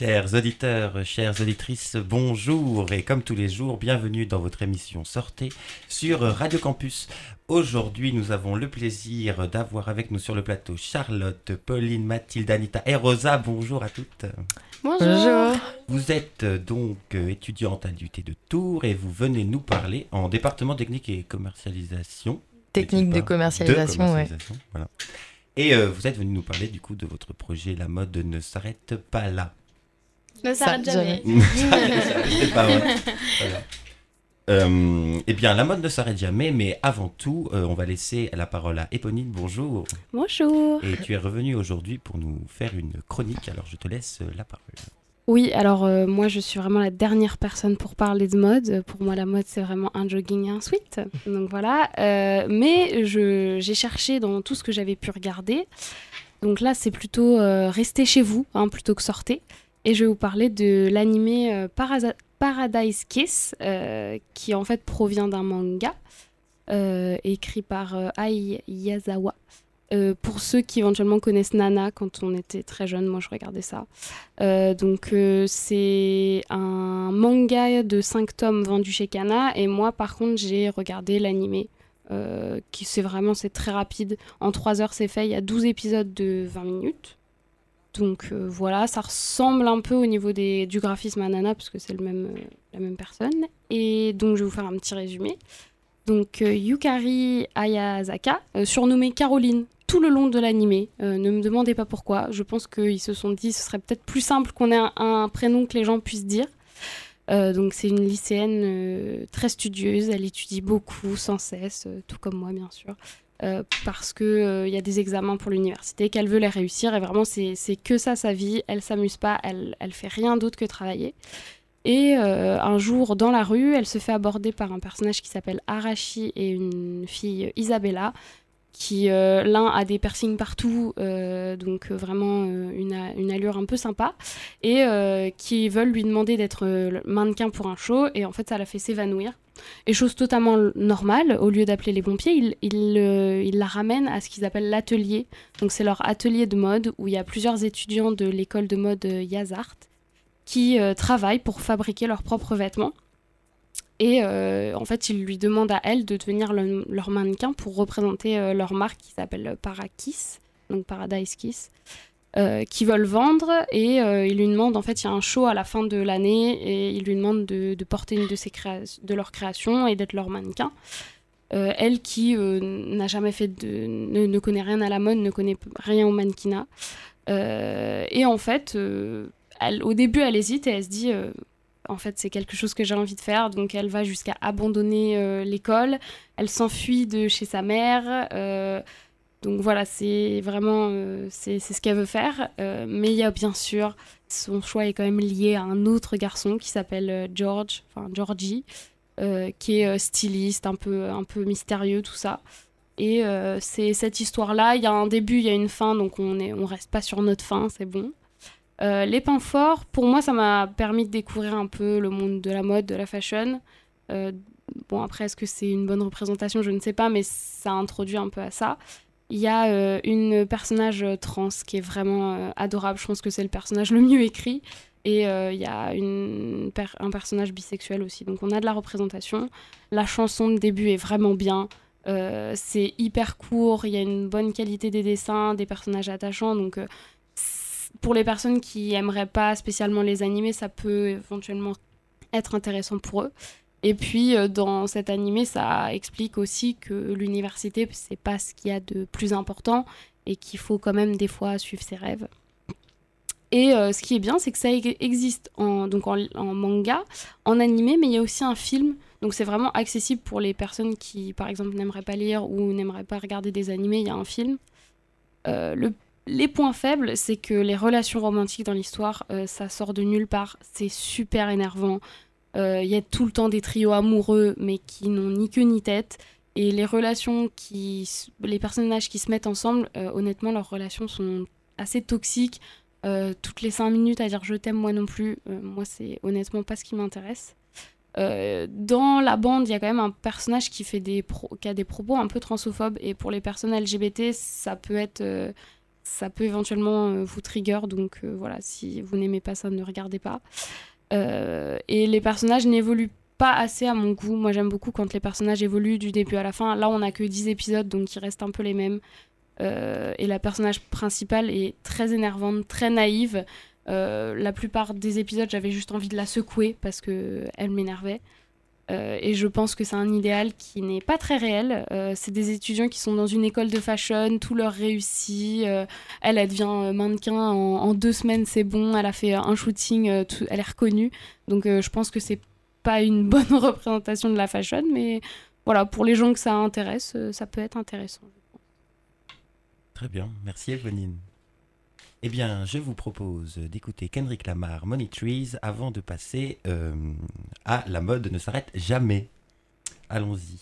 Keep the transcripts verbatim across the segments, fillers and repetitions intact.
Chers auditeurs, chères auditrices, bonjour et comme tous les jours, bienvenue dans votre émission Sortez sur Radio Campus. Aujourd'hui, nous avons le plaisir d'avoir avec nous sur le plateau Charlotte, Pauline, Mathilde, Anita et Rosa. Bonjour à toutes. Bonjour. Bonjour. Vous êtes donc étudiante à l'U T de Tours et vous venez nous parler en département technique et commercialisation. Technique de commercialisation, de commercialisation, ouais. Voilà. Et euh, vous êtes venu nous parler du coup de votre projet La mode ne s'arrête pas là. Ne s'arrête Ça, jamais. C'est pas vrai. Voilà. Euh, eh bien, la mode ne s'arrête jamais, mais avant tout, euh, on va laisser la parole à Éponine. Bonjour. Bonjour. Et tu es revenue aujourd'hui pour nous faire une chronique, alors je te laisse la parole. Oui, alors euh, moi je suis vraiment la dernière personne pour parler de mode. Pour moi la mode c'est vraiment un jogging et un sweat. Donc voilà, euh, mais je, j'ai cherché dans tout ce que j'avais pu regarder. Donc là c'est plutôt euh, rester chez vous hein, plutôt que sortez. Et je vais vous parler de l'animé euh, Parasa- Paradise Kiss euh, qui en fait provient d'un manga euh, écrit par euh, Ai Yazawa. Euh, pour ceux qui éventuellement connaissent Nana, quand on était très jeune, moi je regardais ça. Euh, donc euh, c'est un manga de cinq tomes vendu chez Kana, et moi par contre j'ai regardé l'animé, euh, qui c'est vraiment c'est très rapide. En trois heures c'est fait, il y a douze épisodes de vingt minutes. Donc euh, voilà, ça ressemble un peu au niveau des, du graphisme à Nana, parce que c'est le même, euh, la même personne. Et donc je vais vous faire un petit résumé. Donc euh, Yukari Ayazaka, euh, surnommée Caroline tout le long de l'animé, euh, ne me demandez pas pourquoi, je pense qu'ils se sont dit ce serait peut-être plus simple qu'on ait un, un prénom que les gens puissent dire. Euh, donc c'est une lycéenne euh, très studieuse, elle étudie beaucoup, sans cesse, euh, tout comme moi bien sûr, euh, parce qu'il euh, y a des examens pour l'université, qu'elle veut les réussir, et vraiment c'est, c'est que ça sa vie, elle s'amuse pas, elle, elle fait rien d'autre que travailler. Et euh, un jour, dans la rue, elle se fait aborder par un personnage qui s'appelle Arashi et une fille Isabella, qui euh, l'un a des piercings partout, euh, donc euh, vraiment euh, une, a- une allure un peu sympa, et euh, qui veulent lui demander d'être euh, mannequin pour un show, et en fait ça la fait s'évanouir. Et chose totalement normale, au lieu d'appeler les pompiers, ils il, euh, il la ramènent à ce qu'ils appellent l'atelier. Donc c'est leur atelier de mode, où il y a plusieurs étudiants de l'école de mode euh, Yazart, qui euh, travaillent pour fabriquer leurs propres vêtements. Et euh, en fait, ils lui demandent à elle de devenir le, leur mannequin pour représenter euh, leur marque qui s'appelle Parakiss, donc Paradise Kiss, euh, qu'ils veulent vendre. Et euh, ils lui demandent, en fait, il y a un show à la fin de l'année, et ils lui demandent de, de porter une de, ses créa- de leurs créations et d'être leur mannequin. Euh, elle qui euh, n'a jamais fait de... Ne, ne connaît rien à la mode, ne connaît rien au mannequinat. Euh, et en fait, euh, elle, au début, elle hésite et elle se dit... Euh, En fait, c'est quelque chose que j'ai envie de faire. Donc, elle va jusqu'à abandonner euh, l'école. Elle s'enfuit de chez sa mère. Euh, donc, voilà, c'est vraiment euh, c'est, c'est ce qu'elle veut faire. Euh, mais il y a bien sûr, son choix est quand même lié à un autre garçon qui s'appelle euh, George, enfin Georgie, euh, qui est euh, styliste, un peu, un peu mystérieux, tout ça. Et euh, c'est cette histoire-là. Il y a un début, il y a une fin. Donc, on est, on reste pas sur notre fin, c'est bon. Euh, les points forts, pour moi, ça m'a permis de découvrir un peu le monde de la mode, de la fashion. Euh, bon, après, est-ce que c'est une bonne représentation ? Je ne sais pas, mais ça introduit un peu à ça. Il y a euh, une personnage trans qui est vraiment euh, adorable. Je pense que c'est le personnage le mieux écrit. Et euh, il y a une per- un personnage bisexuel aussi. Donc, on a de la représentation. La chanson de début est vraiment bien. Euh, c'est hyper court. Il y a une bonne qualité des dessins, des personnages attachants. Donc... Euh, pour les personnes qui aimeraient pas spécialement les animés, ça peut éventuellement être intéressant pour eux. Et puis, euh, dans cet animé, ça explique aussi que l'université, c'est pas ce qu'il y a de plus important et qu'il faut quand même des fois suivre ses rêves. Et euh, ce qui est bien, c'est que ça e- existe en, donc en, en manga, en animé, mais il y a aussi un film. Donc c'est vraiment accessible pour les personnes qui, par exemple, n'aimeraient pas lire ou n'aimeraient pas regarder des animés. Il y a un film. Euh, le Les points faibles, c'est que les relations romantiques dans l'histoire, euh, ça sort de nulle part. C'est super énervant. Il euh, y a tout le temps des trios amoureux, mais qui n'ont ni queue ni tête. Et les relations qui... Les personnages qui se mettent ensemble, euh, honnêtement, leurs relations sont assez toxiques. Euh, toutes les cinq minutes à dire « je t'aime », moi non plus. Euh, moi, c'est honnêtement pas ce qui m'intéresse. Euh, dans la bande, il y a quand même un personnage qui, fait des pro... qui a des propos un peu transophobes. Et pour les personnes L G B T, ça peut être... Euh... ça peut éventuellement euh, vous trigger. Donc euh, voilà, si vous n'aimez pas ça, ne regardez pas. Euh, et les personnages n'évoluent pas assez à mon goût. Moi, j'aime beaucoup quand les personnages évoluent du début à la fin. Là, on n'a que dix épisodes, donc il reste un peu les mêmes. Euh, et la personnage principale est très énervante, très naïve. Euh, la plupart des épisodes, j'avais juste envie de la secouer parce qu'elle m'énervait. Euh, et je pense que c'est un idéal qui n'est pas très réel. Euh, c'est des étudiants qui sont dans une école de fashion, tout leur réussit. Euh, elle, elle devient mannequin en, en deux semaines, c'est bon. Elle a fait un shooting, euh, tout, elle est reconnue. Donc euh, je pense que c'est pas une bonne représentation de la fashion, mais voilà, pour les gens que ça intéresse, ça peut être intéressant. Très bien, merci Evelyne. Eh bien, je vous propose d'écouter Kendrick Lamar, Money Trees, avant de passer euh, à La mode ne s'arrête jamais. Allons-y.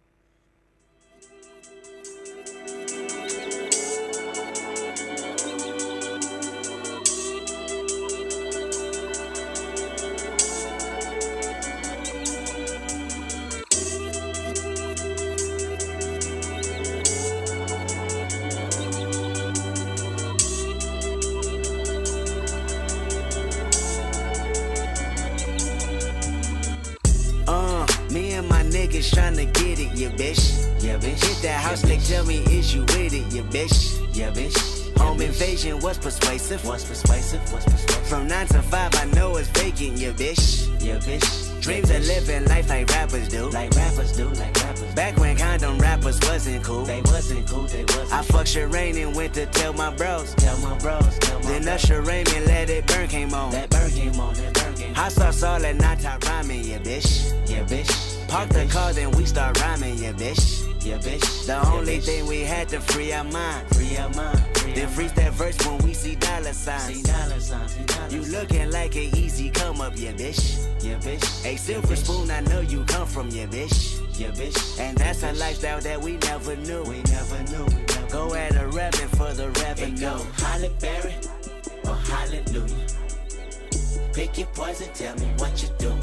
Tryna get it, yeah, bitch. Yeah, bitch. Hit that house, yeah, like, tell me, is you with it, yeah, bitch. Yeah, bitch. Home yeah, invasion was persuasive. Was persuasive. Was persuasive. From nine to five, I know it's vacant, yeah, bitch. Yeah, bitch. Dreams yeah, of living life like rappers do. Like rappers do, like rappers. Back when condom rappers wasn't cool. They wasn't cool, they wasn't. I fucked Shireen and went to tell my bros. Tell my bros, tell my then bros. Usher Raymond let it burn came on. That burn came on, that burn came on. Hot sauce all that night, top rhyming, yeah, bitch. Yeah, bitch. Park the car, then we start rhyming, yeah, bitch. Yeah, bitch. The yeah, only bitch. Thing we had to free our mind. Free our mind. Free then freeze that verse when we see dollar signs. See dollar signs. See dollar you looking like an easy come up, yeah, bitch. Yeah, bitch. A silver yeah, spoon, I know you come from, yeah, bitch. Yeah, bitch. And that's yeah, a lifestyle that we never knew. We never knew. We never go at a rapping for the revenue. Go Halle Berry or Hallelujah. Pick your poison, tell me what you do.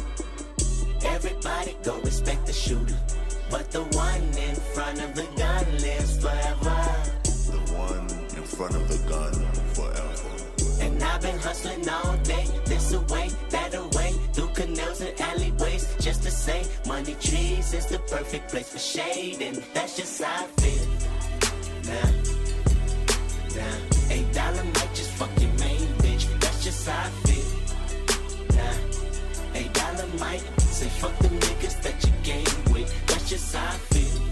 Everybody go respect the shooter, but the one in front of the gun lives forever. The one in front of the gun forever. And I've been hustling all day, this away, that away, through canals and alleyways, just to say, Money Trees is the perfect place for shade, and that's just how I feel. Nah, nah, eight dollar might just fuck your main bitch, that's just how I feel. Nah, eight dollar might say fuck the niggas that you game with. That's just how I feel.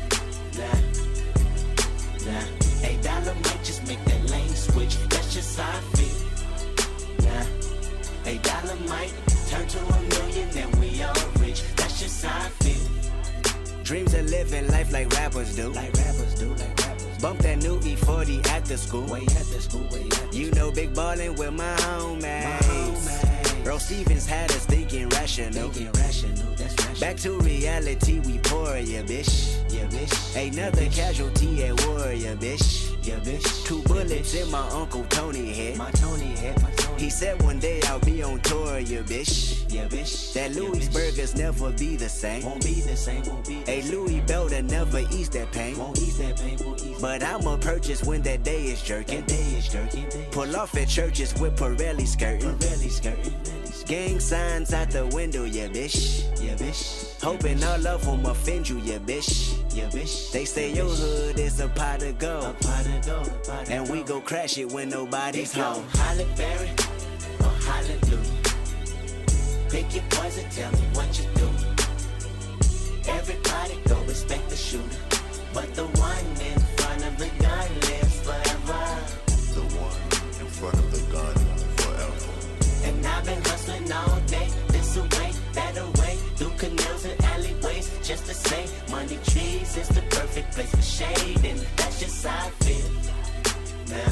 Nah, nah. Eight dollar might just make that lane switch. That's just how I feel. Nah, eight dollar might turn to a million and we all rich. That's just how I feel. Dreams of living life like rappers do. Like rappers do, like rappers. Bump that new E forty at the school. Way at the school, way at the You know big ballin' with my homies. My homies. Earl Stevens had us thinking rational. Thinking rational, that's rational. Back to reality, we pour, yeah, bitch. Yeah, bitch. Another yeah, casualty at war, yeah, bitch. Yeah, bitch. Two bullets yeah, in my Uncle Tony head. My Tony head, my Tony. He said one day I'll be on tour, yeah, bitch. Yeah, bitch. That Louis yeah, burgers never be the same. Won't be the same, won't be the same. A Louis Belder never ease that pain. Won't ease that pain, won't ease But I'ma purchase when that day is jerking. That day is jerking. Pull off at churches with Pirelli skirting. Pirelli skirting. Gang signs out the window, yeah, bitch. Yeah, bitch. Hoping all of them offend you, yeah, bitch. Yeah, bitch. They say your hood is a pot of gold. A pot of gold. A pot of and gold. We go crash it when nobody's home. Halle Berry or Hallelujah. Pick your poison, tell me what you do. Everybody go respect the shooter, but the one in front of the gun lives forever. The one in front of the gun forever. And I've been hustling all day, this away, that away, through canals and alleyways, just to say, Money Trees is the perfect place for shade, and that's just how I feel. Nah,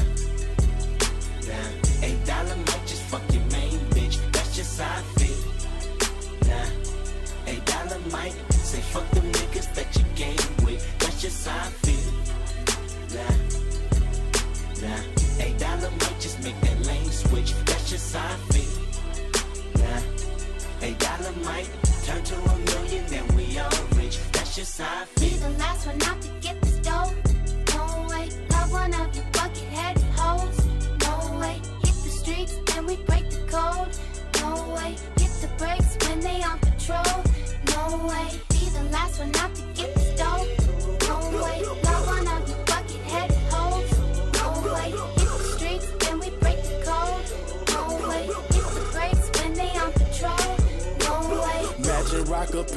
nah, eight dollar might just fuck your main bitch, that's just how I feel. Nah, eight dollar might say fuck them niggas that you game with, that's just how I feel. Nah, nah, eight dollar might just make that lane switch, that's just how I feel. Nah, eight dollar might turn to a million and we all rich, that's just how I feel. Be the last one out to get this dough. Don't wait, love one of you bucket head.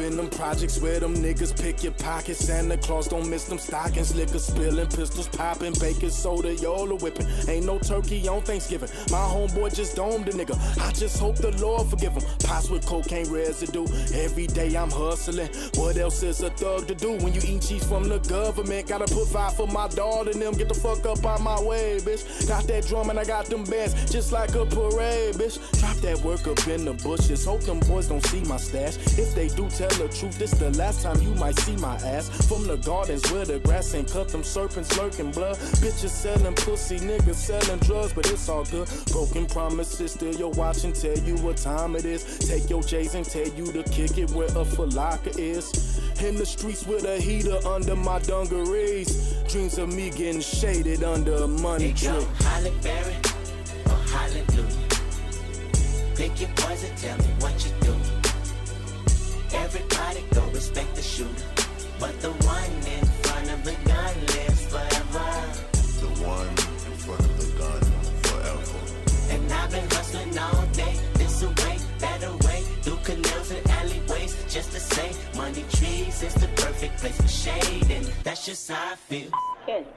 in them projects where them niggas pick your pockets. Santa Claus don't miss them stockings. Liquor spilling, pistols popping, baking soda, y'all are whipping. Ain't no turkey on Thanksgiving. My homeboy just domed the nigga. I just hope the Lord forgive him. Pots with cocaine residue. Every day I'm hustling. What else is a thug to do when you eat cheese from the government? Gotta provide for my daughter and them. Get the fuck up out my way, bitch. Got that drum and I got them bands just like a parade, bitch. Drop that work up in the bushes. Hope them boys don't see my stash. If they do, tell the truth. This the last time you might see my ass. From the gardens where the grass ain't cut, them serpents lurking blood. Bitches selling pussy, niggas selling drugs, but it's all good. Broken promises, still your watch and tell you what time it is. Take your J's and tell you to kick it where a falaka is. In the streets with a heater under my dungarees. Dreams of me getting shaded under a money tree. Holly Berry or Hallelujah. Pick your poison, tell me what you do. Everybody go respect the shooter, but the one in front of the gun lives forever. The one in front of the gun forever. And I've been hustling all day, this away, that away, through canals and alleyways, just to say, money trees is the perfect place for shade, and that's just how I feel. Kendrick,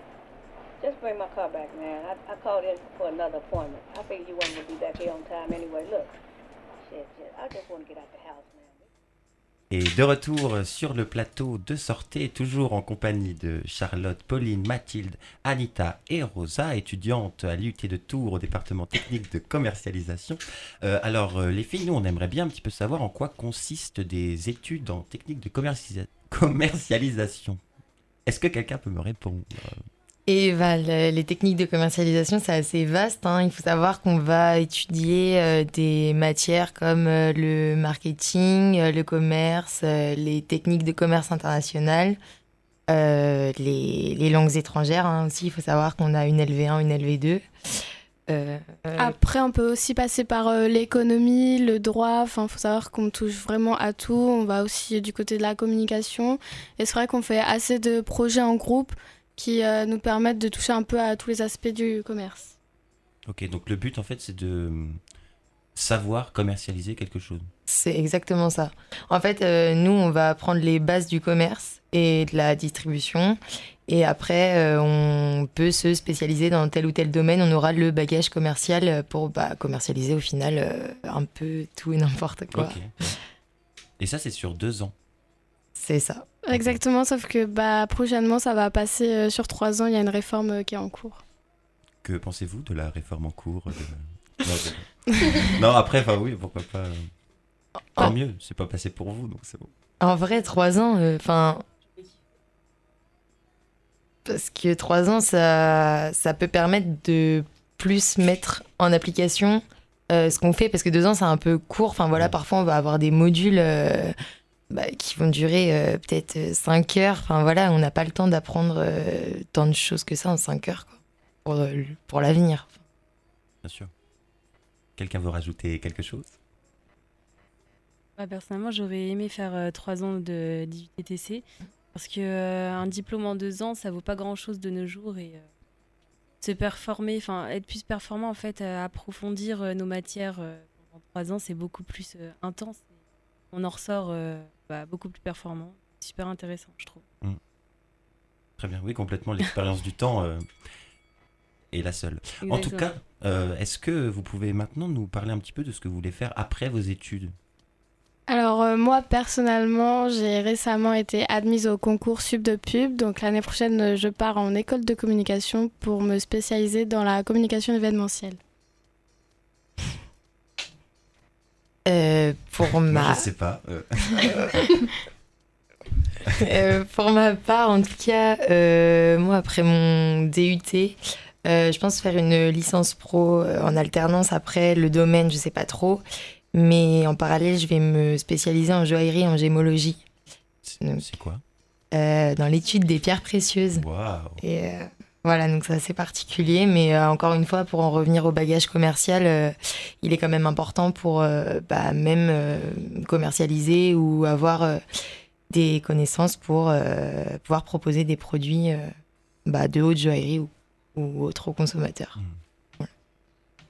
just bring my car back, man. I, I called in for another appointment. I figured you weren't going to be back here on time anyway. Look, shit, shit, I just want to get out the house, man. Et de retour sur le plateau de Sortez, toujours en compagnie de Charlotte, Pauline, Mathilde, Anita et Rosa, étudiantes à l'U T de Tours au département technique de commercialisation. Euh, alors euh, les filles, nous on aimerait bien un petit peu savoir en quoi consistent des études en technique de commercia- commercialisation. Est-ce que quelqu'un peut me répondre ? Et bah, le- les techniques de commercialisation, c'est assez vaste, hein. Il faut savoir qu'on va étudier euh, des matières comme euh, le marketing, euh, le commerce, euh, les techniques de commerce international, euh, les, les langues étrangères, hein, aussi. Il faut savoir qu'on a une L V un, une L V deux. Euh, euh, Après, on peut aussi passer par euh, l'économie, le droit. Enfin, il faut savoir qu'on touche vraiment à tout. On va aussi du côté de la communication. Et c'est vrai qu'on fait assez de projets en groupe qui euh, nous permettent de toucher un peu à tous les aspects du commerce. Ok, donc le but en fait c'est de savoir commercialiser quelque chose. C'est exactement ça. En fait, euh, nous, on va apprendre les bases du commerce et de la distribution. Et après, euh, on peut se spécialiser dans tel ou tel domaine. On aura le bagage commercial pour bah, commercialiser au final euh, un peu tout et n'importe quoi. Ok. Et ça c'est sur deux ans. C'est ça. Exactement, sauf que bah, prochainement, ça va passer euh, sur trois ans. Il y a une réforme euh, qui est en cours. Que pensez-vous de la réforme en cours de... non, de- non, après, enfin oui, pourquoi pas. euh, Tant mieux, c'est pas passé pour vous, donc c'est bon. En vrai, trois ans, enfin... parce que trois ans, ça, ça peut permettre de plus mettre en application euh, ce qu'on fait, parce que deux ans, c'est un peu court. Enfin voilà, parfois, on va avoir des modules euh, bah, qui vont durer euh, peut-être cinq heures. Enfin voilà, on n'a pas le temps d'apprendre euh, tant de choses que ça en cinq heures, quoi, pour, euh, pour l'avenir. Bien sûr. Quelqu'un veut rajouter quelque chose ? Ouais, personnellement, j'aurais aimé faire euh, trois ans de d'I U T T C parce que euh, un diplôme en deux ans, ça vaut pas grand-chose de nos jours et euh, se performer, enfin être plus performant en fait, euh, approfondir euh, nos matières euh, pendant trois ans, c'est beaucoup plus euh, intense. On en ressort euh, bah, beaucoup plus performant, super intéressant, je trouve. Mmh. Très bien, oui, complètement. L'expérience du temps euh, est la seule. Exactement. En tout cas, euh, est-ce que vous pouvez maintenant nous parler un petit peu de ce que vous voulez faire après vos études ? Alors euh, moi personnellement, j'ai récemment été admise au concours Sup de Pub. Donc l'année prochaine, je pars en école de communication pour me spécialiser dans la communication événementielle. Euh, pour ma... Moi, je sais pas. euh. Euh, pour ma part, en tout cas, euh, moi, après mon D U T, euh, je pense faire une licence pro euh, en alternance. Après, le domaine, je sais pas trop. Mais en parallèle, je vais me spécialiser en joaillerie, en gémologie. C'est, c'est quoi ? euh, Dans l'étude des pierres précieuses. Waouh ! Et euh, voilà, donc c'est assez particulier. Mais euh, encore une fois, pour en revenir au bagage commercial, euh, il est quand même important pour euh, bah, même euh, commercialiser ou avoir euh, des connaissances pour euh, pouvoir proposer des produits euh, bah, de haute joaillerie ou, ou autres aux consommateurs. Mmh.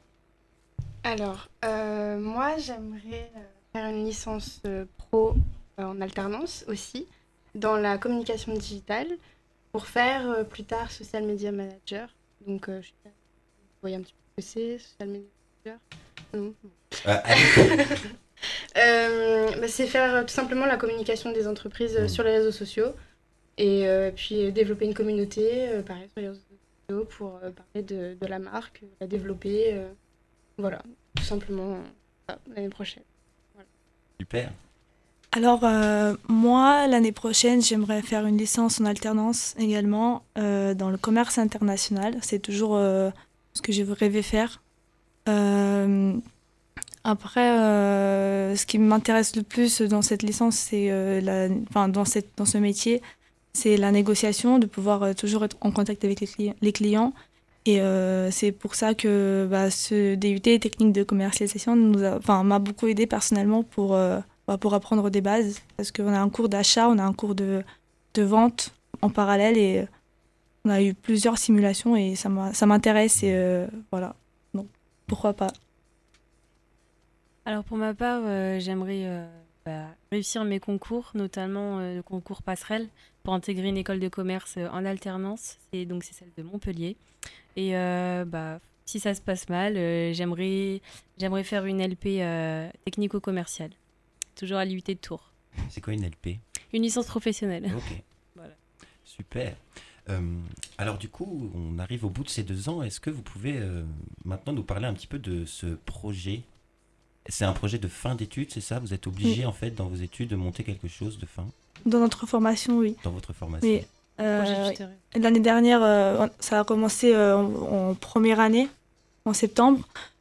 Alors, euh, moi, j'aimerais euh, faire une licence euh, pro euh, en alternance aussi dans la communication digitale pour faire euh, plus tard social media manager. Donc, euh, je sais pas, vous voyez un petit peu ce que c'est, social media manager. Non. Euh, allez. euh, bah, c'est faire euh, tout simplement la communication des entreprises euh, Mmh. sur les réseaux sociaux et euh, puis euh, développer une communauté, euh, pareil sur les réseaux sociaux pour euh, parler de, de la marque, euh, la développer. euh, voilà, tout simplement euh, ça, l'année prochaine. Super. Alors, euh, moi, l'année prochaine, j'aimerais faire une licence en alternance également euh, dans le commerce international. C'est toujours euh, ce que j'ai rêvé faire. Euh, après, euh, ce qui m'intéresse le plus dans cette licence, c'est euh, la, enfin, dans, cette, dans ce métier, c'est la négociation, de pouvoir euh, toujours être en contact avec les, cli- les clients. Et euh, c'est pour ça que bah, ce D U T, technique de commercialisation, nous a, enfin, m'a beaucoup aidé personnellement pour... Euh, pour apprendre des bases, parce qu'on a un cours d'achat, on a un cours de, de vente en parallèle et on a eu plusieurs simulations et ça, m'a, ça m'intéresse et euh, voilà, donc pourquoi pas. Alors pour ma part, euh, j'aimerais euh, bah, réussir mes concours, notamment euh, le concours passerelle, pour intégrer une école de commerce euh, en alternance, et donc c'est celle de Montpellier. Et euh, bah, si ça se passe mal, euh, j'aimerais, j'aimerais faire une L P euh, technico-commerciale. Toujours à l'U T de Tours. C'est quoi une L P ? Une licence professionnelle. Ok. Voilà. Super. Euh, alors du coup, on arrive au bout de ces deux ans. Est-ce que vous pouvez euh, maintenant nous parler un petit peu de ce projet ? C'est un projet de fin d'études, c'est ça ? Vous êtes obligé Oui. en fait dans vos études de monter quelque chose de fin Dans notre formation, oui. dans votre formation. Oui. Euh, Projet tutoriel. L'année dernière, euh, ça a commencé euh, en, en première année, en septembre.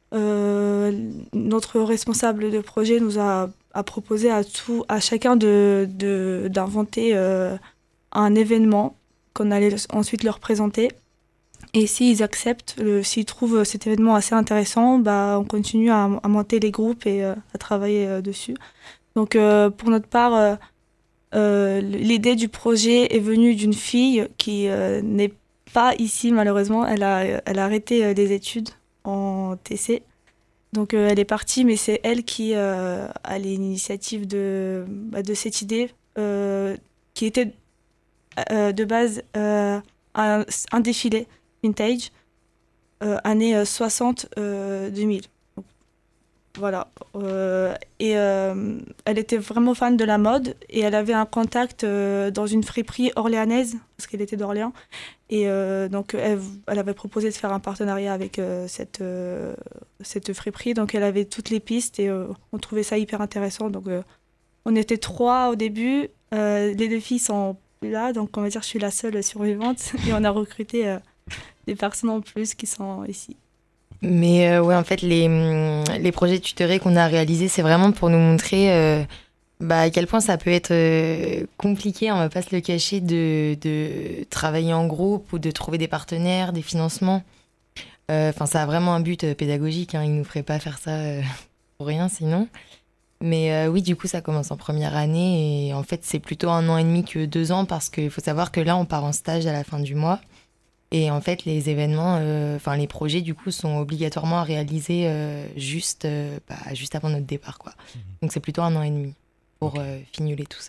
Euh, notre responsable de projet nous a, a proposé à, tout, à chacun de, de, d'inventer euh, un événement qu'on allait ensuite leur présenter. Et s'ils acceptent, le, s'ils trouvent cet événement assez intéressant, bah, on continue à, à monter les groupes et euh, à travailler euh, dessus. Donc euh, pour notre part, euh, euh, l'idée du projet est venue d'une fille qui euh, n'est pas ici malheureusement. Elle a, elle a arrêté euh, des études en T C. Donc euh, elle est partie, mais c'est elle qui euh, a l'initiative de, bah, de cette idée euh, qui était euh, de base euh, un, un défilé vintage, euh, années soixante deux mille. Donc, voilà. Euh, et euh, elle était vraiment fan de la mode et elle avait un contact euh, dans une friperie orléanaise, parce qu'elle était d'Orléans. Et euh, donc, elle, elle avait proposé de faire un partenariat avec euh, cette, euh, cette friperie. Donc, elle avait toutes les pistes et euh, on trouvait ça hyper intéressant. Donc, euh, on était trois au début. Euh, les deux filles sont plus là. Donc, on va dire que je suis la seule survivante. Et on a recruté euh, des personnes en plus qui sont ici. Mais euh, ouais, en fait, les, les projets tutorés qu'on a réalisés, c'est vraiment pour nous montrer euh, bah, à quel point ça peut être euh, compliqué, on va pas se le cacher, de, de travailler en groupe ou de trouver des partenaires, des financements. Enfin, euh, ça a vraiment un but euh, pédagogique, hein, ils nous feraient pas faire ça euh, pour rien sinon. Mais euh, oui, du coup, ça commence en première année et en fait, c'est plutôt un an et demi que deux ans parce qu'il faut savoir que là, on part en stage à la fin du mois. Et en fait, les événements, enfin euh, les projets, du coup, sont obligatoirement à réaliser euh, juste, euh, bah, juste avant notre départ, quoi. Mmh. Donc c'est plutôt un an et demi pour okay. euh, fignoler tout ça.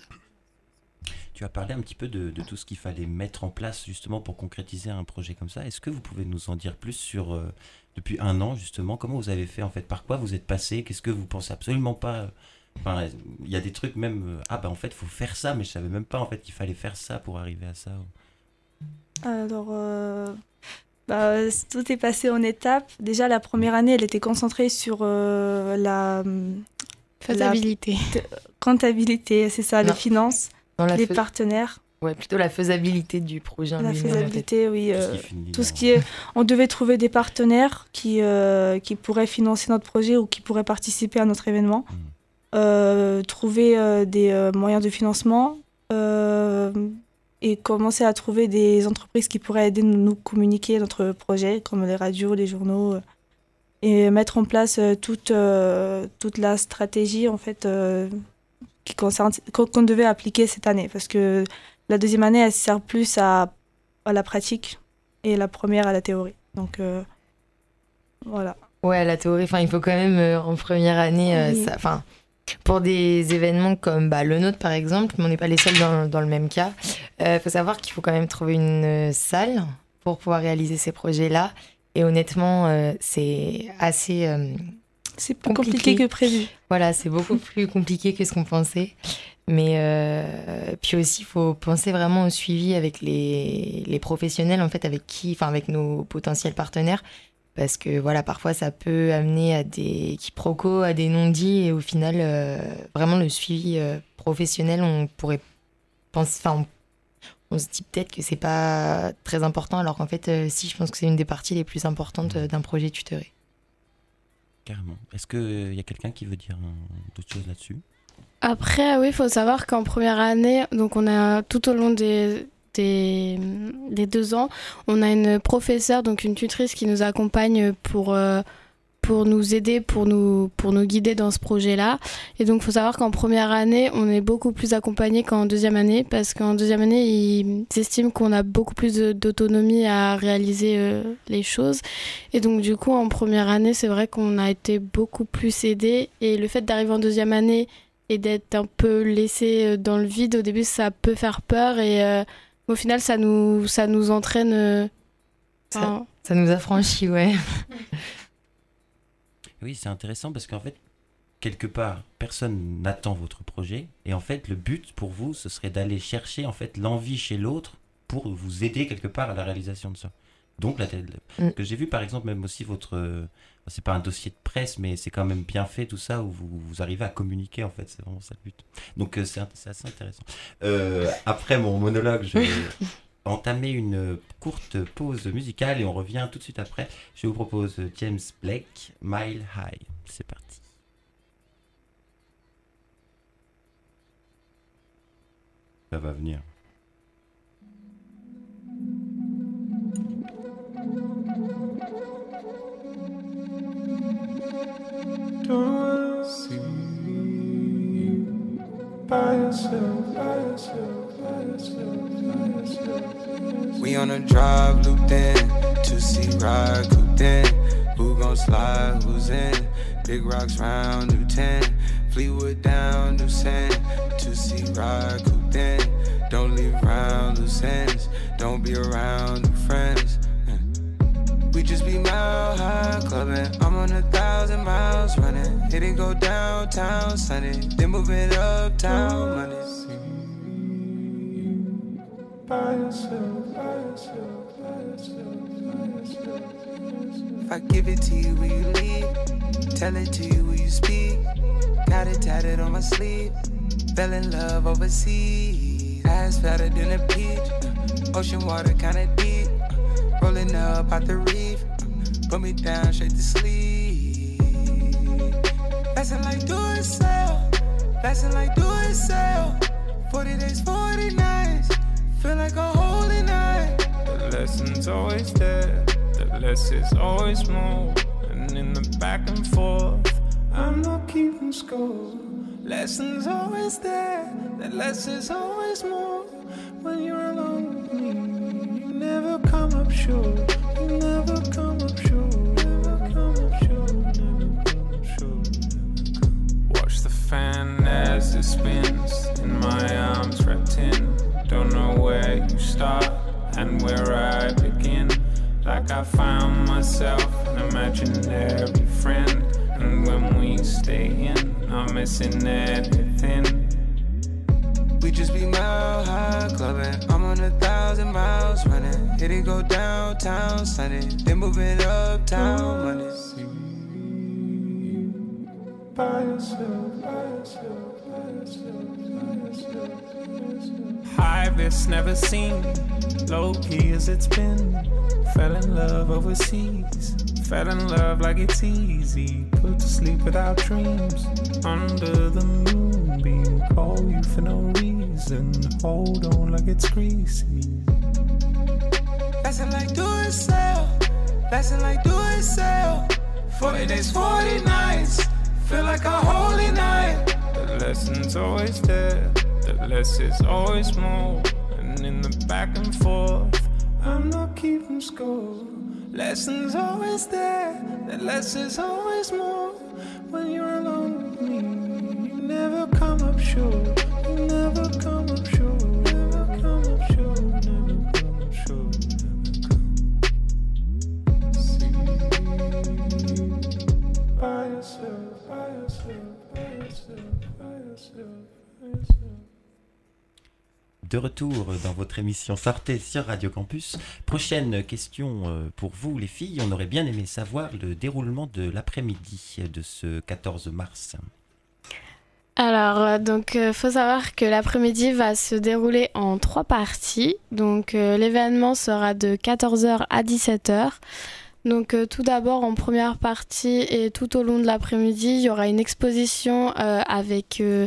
Tu as parlé un petit peu de, de tout ce qu'il fallait mettre en place justement pour concrétiser un projet comme ça. Est-ce que vous pouvez nous en dire plus sur, euh, depuis un an justement, comment vous avez fait en fait, par quoi vous êtes passé, qu'est-ce que vous pensez absolument pas. Enfin, il y a des trucs même, euh, ah bah en fait, il faut faire ça, mais je savais même pas en fait qu'il fallait faire ça pour arriver à ça. Alors, euh, bah, tout est passé en étapes. Déjà, la première année, elle était concentrée sur euh, la faisabilité. La comptabilité, c'est ça, non. Les finances, non, les fais... partenaires. Ouais, plutôt la faisabilité du projet. En la lui-même, faisabilité, en fait. oui. Euh, tout ce qui, finit, tout ce qui est, on devait trouver des partenaires qui, euh, qui pourraient financer notre projet ou qui pourraient participer à notre événement. Mmh. Euh, trouver euh, des euh, moyens de financement. Euh, et commencer à trouver des entreprises qui pourraient aider nous, nous communiquer notre projet, comme les radios, les journaux, euh, et mettre en place euh, toute, euh, toute la stratégie en fait, euh, qui concerne, qu'on devait appliquer cette année. Parce que la deuxième année, elle sert plus à, à la pratique et la première à la théorie. Donc, euh, voilà. Ouais, la théorie, il faut quand même, euh, en première année, euh, oui. ça, pour des événements comme bah, le nôtre par exemple, mais on n'est pas les seuls dans, dans le même cas, il euh, faut savoir qu'il faut quand même trouver une salle pour pouvoir réaliser ces projets-là. Et honnêtement, euh, c'est assez euh, c'est plus compliqué. compliqué que prévu. Voilà, c'est beaucoup plus compliqué que ce qu'on pensait. Mais euh, puis aussi, il faut penser vraiment au suivi avec les, les professionnels, en fait, avec qui, enfin, avec nos potentiels partenaires. Parce que voilà, parfois, ça peut amener à des quiproquos, à des non-dits. Et au final, euh, vraiment, le suivi euh, professionnel, on pourrait penser, enfin, on, on se dit peut-être que c'est pas très important, alors qu'en fait, euh, si, je pense que c'est une des parties les plus importantes euh, d'un projet tutoré. Carrément. Est-ce qu'il euh, y a quelqu'un qui veut dire euh, d'autres choses là-dessus ? Après, oui, il faut savoir qu'en première année, donc on a tout au long des, des, des deux ans, on a une professeure, donc une tutrice qui nous accompagne pour, euh, pour nous aider, pour nous, pour nous guider dans ce projet-là. Et donc, il faut savoir qu'en première année, on est beaucoup plus accompagné qu'en deuxième année, parce qu'en deuxième année, ils estiment qu'on a beaucoup plus de, d'autonomie à réaliser euh, les choses. Et donc, du coup, en première année, c'est vrai qu'on a été beaucoup plus aidés. Et le fait d'arriver en deuxième année et d'être un peu laissé dans le vide, au début, ça peut faire peur. Et euh, au final, ça nous, ça nous entraîne. Euh, ça, enfin... ça nous affranchit, ouais. Oui, c'est intéressant parce qu'en fait, quelque part, personne n'attend votre projet. Et en fait, le but pour vous, ce serait d'aller chercher en fait l'envie chez l'autre pour vous aider quelque part à la réalisation de ça. Donc, la, mm. que j'ai vu par exemple même aussi votre... Euh, c'est pas un dossier de presse, mais c'est quand même bien fait tout ça, où vous, vous arrivez à communiquer en fait, c'est vraiment ça le but. Donc, euh, c'est, c'est assez intéressant. Euh, après mon monologue, je vais entamer une courte pause musicale et on revient tout de suite après. Je vous propose James Blake, Mile High. C'est parti. Ça va venir. Don't see by yourself, by yourself, by yourself, by yourself. We on a drive looped in, to see ride cooped in. Who gon' slide, who's in? Big rocks round, new ten. Fleetwood down, new sand. To see ride cooped in. Don't leave round loose ends. Don't be around new friends. We just be mile high clubbing. I'm on a thousand miles running. Hit it go downtown Sunday. Then move it uptown Monday. By yourself, by yourself, by yourself, by yourself. If I give it to you, will you leave? Tell it to you, will you speak? Got it tatted on my sleeve. Fell in love overseas. Ass fatter than a peach. Ocean water kinda deep. Rolling up out the reef, put me down straight to sleep. Lesson like do it sell, lesson like do it sell. Forty days, forty nights, feel like a holy night. The lesson's always there, the less is always more. And in the back and forth, I'm not keeping score. Lesson's always there, the less is always more. When you're alone with me. Never come up short, you never come up short, never come up short, never come up short. Watch the fan as it spins, in my arms wrapped in. Don't know where you start and where I begin. Like I found myself an imaginary friend. And when we stay in, I'm missing everything. We just be mile high clubbing. I'm on a thousand miles running. Hit it go downtown Sunday. Then move it uptown Monday. By yourself, by yourself, by yourself, by yourself, by yourself. High this never seen, low key as it's been. Fell in love overseas. Fell in love like it's easy. Put to sleep without dreams. Under the moonbeam, call you for no reason. Hold on like it's greasy. Lesson like do it sell. Lesson like do it sell. Forty days, forty nights. Feel like a holy night. The lesson's always there. The less is always more. And in the back and forth, I'm not keeping score. Lessons always there, the less is always more. When you're alone with me, you never come up short. You never come up short. Never come up short. Never come up short. Never come. See, by yourself, by yourself, by yourself, by yourself, by yourself. De retour dans votre émission Sortez sur Radio Campus. Prochaine question pour vous les filles. On aurait bien aimé savoir le déroulement de l'après-midi de ce quatorze mars. Alors, euh, donc, euh, faut savoir que l'après-midi va se dérouler en trois parties. Donc, euh, l'événement sera de quatorze heures à dix-sept heures. Donc, euh, tout d'abord, en première partie et tout au long de l'après-midi, il y aura une exposition euh, avec euh,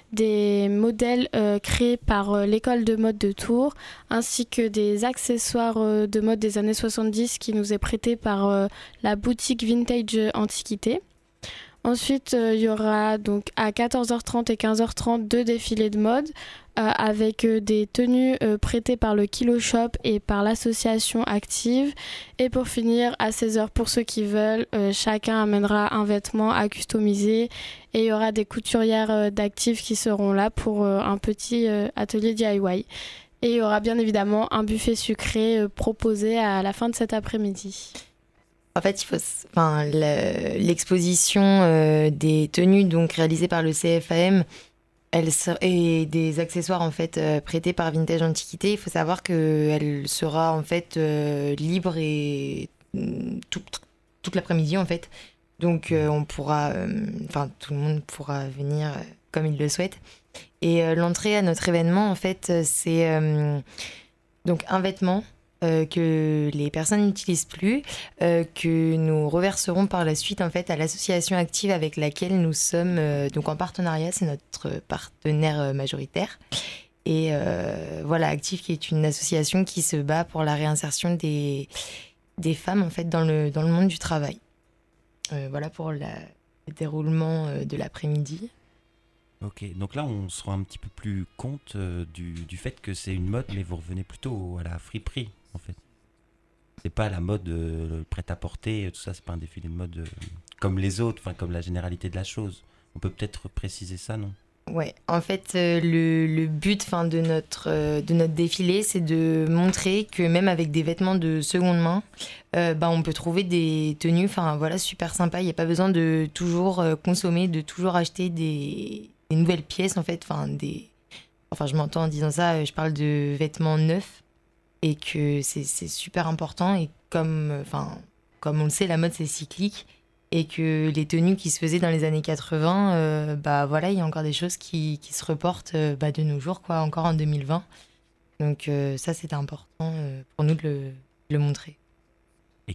des modèles euh, créés par euh, l'école de mode de Tours, ainsi que des accessoires euh, de mode des années soixante-dix qui nous est prêté par euh, la boutique Vintage Antiquité. Ensuite, euh, il y aura donc à quatorze heures trente et quinze heures trente deux défilés de mode euh, avec euh, des tenues euh, prêtées par le Kilo Shop et par l'association Active. Et pour finir, à seize heures, pour ceux qui veulent, euh, chacun amènera un vêtement à customiser et il y aura des couturières euh, d'Active qui seront là pour euh, un petit euh, atelier D I Y. Et il y aura bien évidemment un buffet sucré euh, proposé à la fin de cet après-midi. En fait, il faut, enfin, le- l'exposition euh, des tenues donc réalisées par le C F A M, elle ser- et des accessoires en fait euh, prêtés par Vintage Antiquité. Il faut savoir que elle sera en fait euh, libre et mm, tout- toute l'après-midi en fait. Donc euh, on pourra, euh, enfin tout le monde pourra venir euh, comme il le souhaite. Et euh, l'entrée à notre événement en fait, euh, c'est euh, donc un vêtement. Euh, que les personnes n'utilisent plus, euh, que nous reverserons par la suite en fait à l'association Active avec laquelle nous sommes euh, donc en partenariat, c'est notre partenaire euh, majoritaire. Et euh, voilà, Active qui est une association qui se bat pour la réinsertion des, des femmes en fait dans le, dans le monde du travail. Euh, voilà pour la, le déroulement euh, de l'après-midi. Ok, donc là on se rend un petit peu plus compte euh, du, du fait que c'est une mode, mais vous revenez plutôt à la friperie en fait. C'est pas la mode euh, prêt-à-porter, tout ça, c'est pas un défilé de mode euh, comme les autres, enfin comme la généralité de la chose. On peut peut-être préciser ça, non ? Ouais, en fait, euh, le, le but fin, de, notre, euh, de notre défilé, c'est de montrer que même avec des vêtements de seconde main, euh, bah, on peut trouver des tenues voilà, super sympas. Il n'y a pas besoin de toujours euh, consommer, de toujours acheter des, des nouvelles pièces. En fait, enfin, des... enfin, je m'entends en disant ça, euh, je parle de vêtements neufs et que c'est, c'est super important. Et comme, enfin, comme on le sait, la mode, c'est cyclique. Et que les tenues qui se faisaient dans les années quatre-vingts, euh, bah voilà, il y a encore des choses qui, qui se reportent euh, bah, de nos jours, quoi, encore en deux mille vingt. Donc euh, ça, c'était important euh, pour nous de le, de le montrer. Je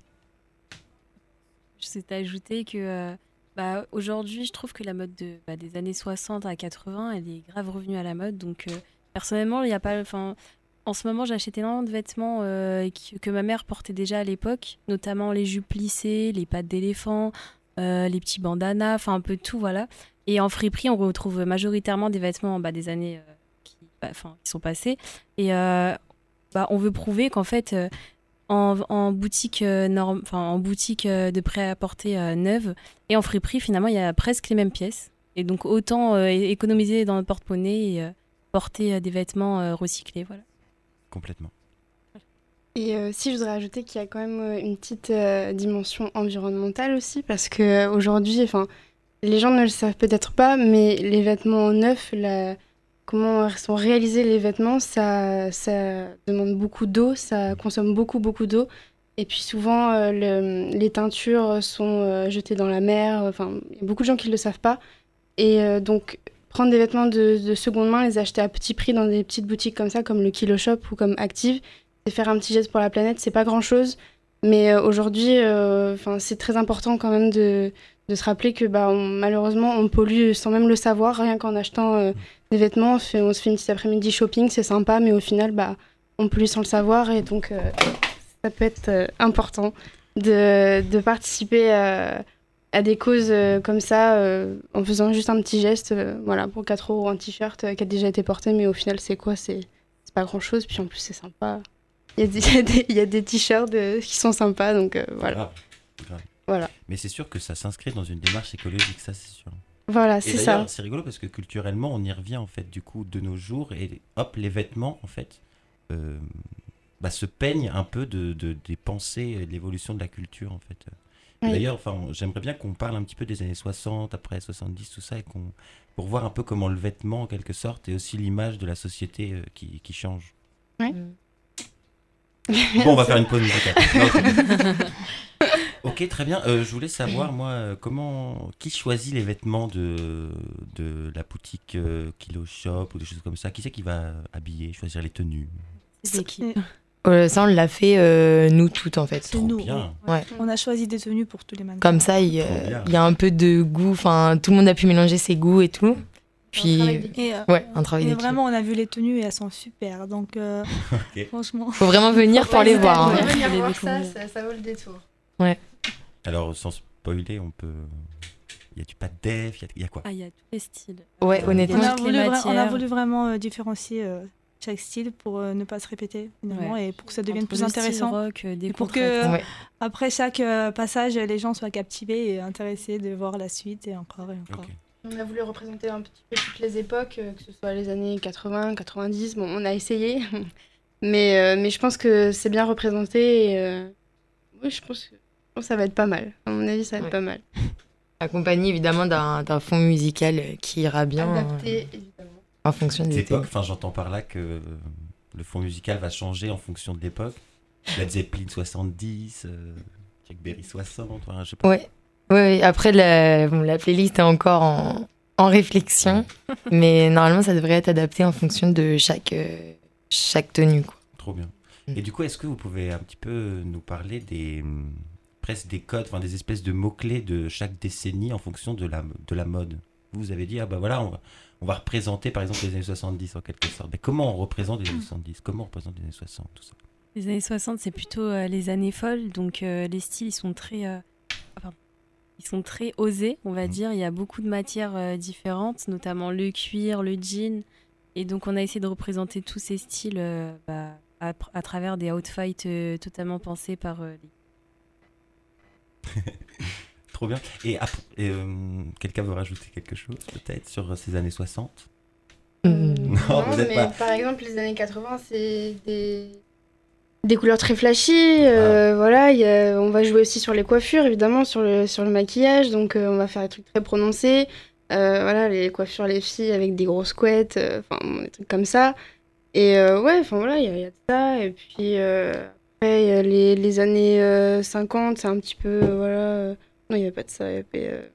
sais ajouter que euh, bah, aujourd'hui, je trouve que la mode de, bah, des années soixante à quatre-vingts, elle est grave revenue à la mode. Donc euh, personnellement, il y a pas, enfin, en ce moment, j'achète énormément de vêtements euh, qui, que ma mère portait déjà à l'époque, notamment les jupes plissées, les pattes d'éléphant, euh, les petits bandanas, enfin un peu de tout, voilà. Et en friperie, on retrouve majoritairement des vêtements bah, des années euh, qui, bah, qui sont passées. Et euh, bah, on veut prouver qu'en fait, euh, en, en boutique, euh, norm... enfin, en boutique euh, de prêt-à-porter euh, neuve et en friperie, finalement, il y a presque les mêmes pièces. Et donc, autant euh, économiser dans le porte-monnaie et euh, porter euh, des vêtements euh, recyclés, voilà. Complètement. Et euh, si je voudrais ajouter qu'il y a quand même euh, une petite euh, dimension environnementale aussi, parce qu'aujourd'hui, enfin, les gens ne le savent peut-être pas, mais les vêtements neufs, la... comment sont réalisés les vêtements, ça, ça demande beaucoup d'eau, ça consomme beaucoup, beaucoup d'eau. Et puis souvent, euh, le... les teintures sont euh, jetées dans la mer. Enfin, il y a beaucoup de gens qui ne le savent pas. Et euh, donc, prendre des vêtements de, de seconde main, les acheter à petit prix dans des petites boutiques comme ça, comme le Kilo Shop ou comme Active, c'est faire un petit geste pour la planète, c'est pas grand-chose. Mais euh, aujourd'hui, euh, c'est très important quand même de, de se rappeler que bah, on, malheureusement, on pollue sans même le savoir. Rien qu'en achetant euh, des vêtements, on, fait, on se fait une petite après-midi shopping, c'est sympa, mais au final, bah, on pollue sans le savoir. Et donc, euh, ça peut être euh, important de, de participer euh, à des causes euh, comme ça, euh, en faisant juste un petit geste, euh, voilà, pour quatre euros un t-shirt euh, qui a déjà été porté, mais au final, c'est quoi ? C'est, c'est pas grand-chose, puis en plus, c'est sympa. Il y, y, y, y a des t-shirts euh, qui sont sympas, donc euh, voilà. Grave, grave. Voilà. Mais c'est sûr que ça s'inscrit dans une démarche écologique, ça c'est sûr. Voilà, Et c'est d'ailleurs, ça. c'est rigolo parce que culturellement, on y revient en fait du coup de nos jours et hop, les vêtements en fait euh, bah, se peignent un peu de, de des pensées et de l'évolution de la culture en fait. Et Oui. d'ailleurs, enfin, j'aimerais bien qu'on parle un petit peu des années soixante, après soixante-dix, tout ça, et qu'on pour voir un peu comment le vêtement en quelque sorte et aussi l'image de la société euh, qui, qui change. Ouais. Bon, on va faire une pause musicale. Non, ok. Ok, très bien. Euh, je voulais savoir, moi, euh, comment, qui choisit les vêtements de, de la boutique euh, Kilo Shop ou des choses comme ça? Qui c'est qui va habiller, choisir les tenues? C'est qui? Euh, ça, on l'a fait nous nous toutes en fait. C'est nous. bien. Ouais. On a choisi des tenues pour tous les mannequins. Comme ça, il y, Trop a- bien. il y a un peu de goût. Enfin, tout le monde a pu mélanger ses goûts et tout. Puis, Et, euh, ouais, un travail et d'équipe. vraiment, on a vu les tenues et elles sont super. Donc, euh, Ok. franchement. Faut vraiment venir Faut pour pas les hésiter voir. à hein. venir Les voir découvrir. ça, ça, ça vaut le détour. Ouais. Alors, sans spoiler, on peut. Il y a du pas de def, il y a- il y, a quoi? Ah, il y a tous les styles. Ouais, Euh, honnêtement, On a, toutes les voulu, vra- on a matières. voulu vraiment euh, différencier euh, chaque style pour euh, ne pas se répéter finalement Ouais. et pour que ça devienne Entre plus le style intéressant. rock, euh, Et pour que décontracté. Ouais. après chaque euh, passage, les gens soient captivés et intéressés de voir la suite et encore et encore. Ok. On a voulu représenter un petit peu toutes les époques, euh, que ce soit les années quatre-vingts, quatre-vingt-dix. Bon, on a essayé, mais, euh, mais je pense que c'est bien représenté. Et, euh, oui, je pense, que, je pense que ça va être pas mal. À mon avis, ça va être Ouais. pas mal. Accompagné évidemment d'un d'un fond musical qui ira bien euh, Adapté, évidemment. en fonction des L'époque, thèmes. enfin, j'entends par là que le fond musical va changer en fonction de l'époque. Led Zeppelin soixante-dix, euh, Chuck Berry soixante, enfin, je sais pas. Ouais. Ouais, après, la, bon, la playlist est encore en, en réflexion, mais normalement, ça devrait être adapté en fonction de chaque, euh, chaque tenue. Quoi. Trop bien. Mm. Et du coup, est-ce que vous pouvez un petit peu nous parler des hum, presque des codes, enfin des espèces de mots-clés de chaque décennie en fonction de la, de la mode? Vous, vous avez dit, ah bah voilà, on va, on va représenter par exemple les années soixante-dix en quelque sorte. Mais comment on représente les années soixante-dix? Comment on représente les années soixante, tout ça? Les années soixante, c'est plutôt euh, les années folles, donc euh, les styles, ils sont très, euh, ah, pardon. Ils sont très osés, on va Mhm. dire. Il y a beaucoup de matières euh, différentes, notamment le cuir, le jean. Et donc, on a essayé de représenter tous ces styles euh, bah, à, à travers des outfits euh, totalement pensés par euh, les... Trop bien. Et, ap- et, euh, quelqu'un veut rajouter quelque chose peut-être sur ces années soixante? Mm. Non, vous êtes mais pas- par exemple, les années quatre-vingts, c'est des... des couleurs très flashy. euh, Voilà, il y a- on va jouer aussi sur les coiffures, évidemment, sur le, sur le maquillage. Donc, euh, on va faire des trucs très prononcés. Euh, voilà, les coiffures, les filles avec des grosses couettes, euh, enfin, bon, des trucs comme ça. Et euh, ouais, enfin voilà, il y, a- il y a de ça. Et puis, euh, après, il y a les, les années euh, cinquante, c'est un petit peu. euh, voilà. euh, Non, il n'y avait pas de ça. Il y avait. Euh...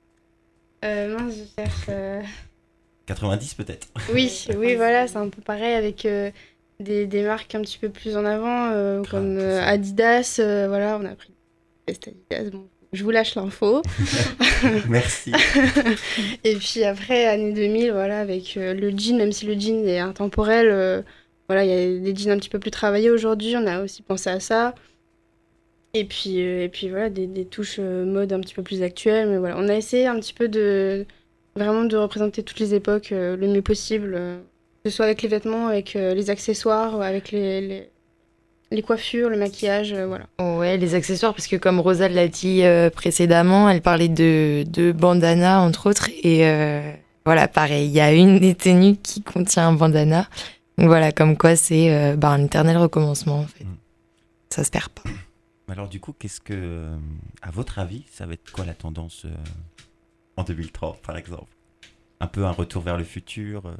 euh, mince, je cherche. euh, quatre-vingt-dix peut-être? Oui, oui, voilà, c'est un peu pareil avec euh, des, des marques un petit peu plus en avant, euh, comme euh, Adidas. euh, voilà, on a pris test Adidas. Bon, je vous lâche l'info. Merci. Et puis après, année deux mille, voilà, avec euh, le jean, même si le jean est intemporel, euh, voilà, il y a des jeans un petit peu plus travaillés aujourd'hui. On a aussi pensé à ça. Et puis, euh, et puis voilà, des, des touches euh, mode un petit peu plus actuelles. Mais voilà, on a essayé un petit peu de vraiment de représenter toutes les époques euh, le mieux possible, euh, que ce soit avec les vêtements, avec euh, les accessoires, avec les, les, les coiffures, le maquillage, euh, voilà. Ouais, les accessoires, parce que comme Rosa l'a dit euh, précédemment, elle parlait de, de bandana, entre autres. Et euh, voilà, pareil, il y a une des tenues qui contient un bandana. Donc voilà, comme quoi c'est euh, bah, un éternel recommencement, en fait. Mm. Ça se perd pas. Alors du coup, qu'est-ce que, euh, à votre avis, ça va être quoi la tendance euh, en deux mille trente, par exemple? Un peu un retour vers le futur euh,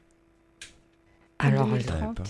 Alors, je là, savais pas.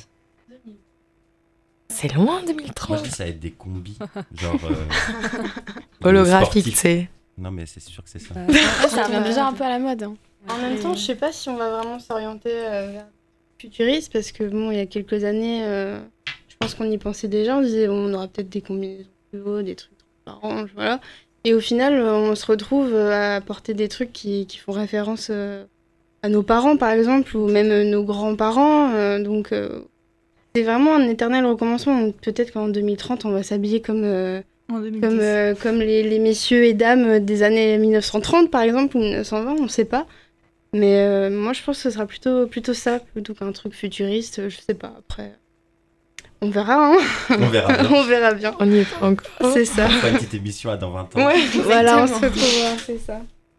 c'est loin, deux mille Moi, je trente. dis ça va être des combis, genre... euh, Holographique, sportifs. tu sais. Non, mais c'est sûr que c'est ça. Euh, Ah, ça revient déjà un peu à la mode. hein. En même temps, je sais pas si on va vraiment s'orienter euh, vers le futuriste, parce que bon, il y a quelques années, euh, je pense qu'on y pensait déjà. On disait, on aura peut-être des combinaisons plus hauts, des trucs transparents, voilà. Et au final, euh, on se retrouve euh, à porter des trucs qui, qui font référence euh, à nos parents, par exemple, ou même euh, nos grands-parents. euh, donc, euh, c'est vraiment un éternel recommencement. Donc, peut-être qu'en deux mille trente, on va s'habiller comme, euh, En deux mille dix. comme, euh, comme les, les messieurs et dames des années mille neuf cent trente, par exemple, ou mille neuf cent vingt, on ne sait pas. Mais euh, moi, je pense que ce sera plutôt, plutôt ça, plutôt qu'un truc futuriste. Je sais pas, après... On verra, hein. On verra bien. On verra bien. On n'y est pas encore. C'est ça. On fera une petite émission à dans vingt ans. Ouais, voilà, on se Exactement. retrouvera, c'est ça.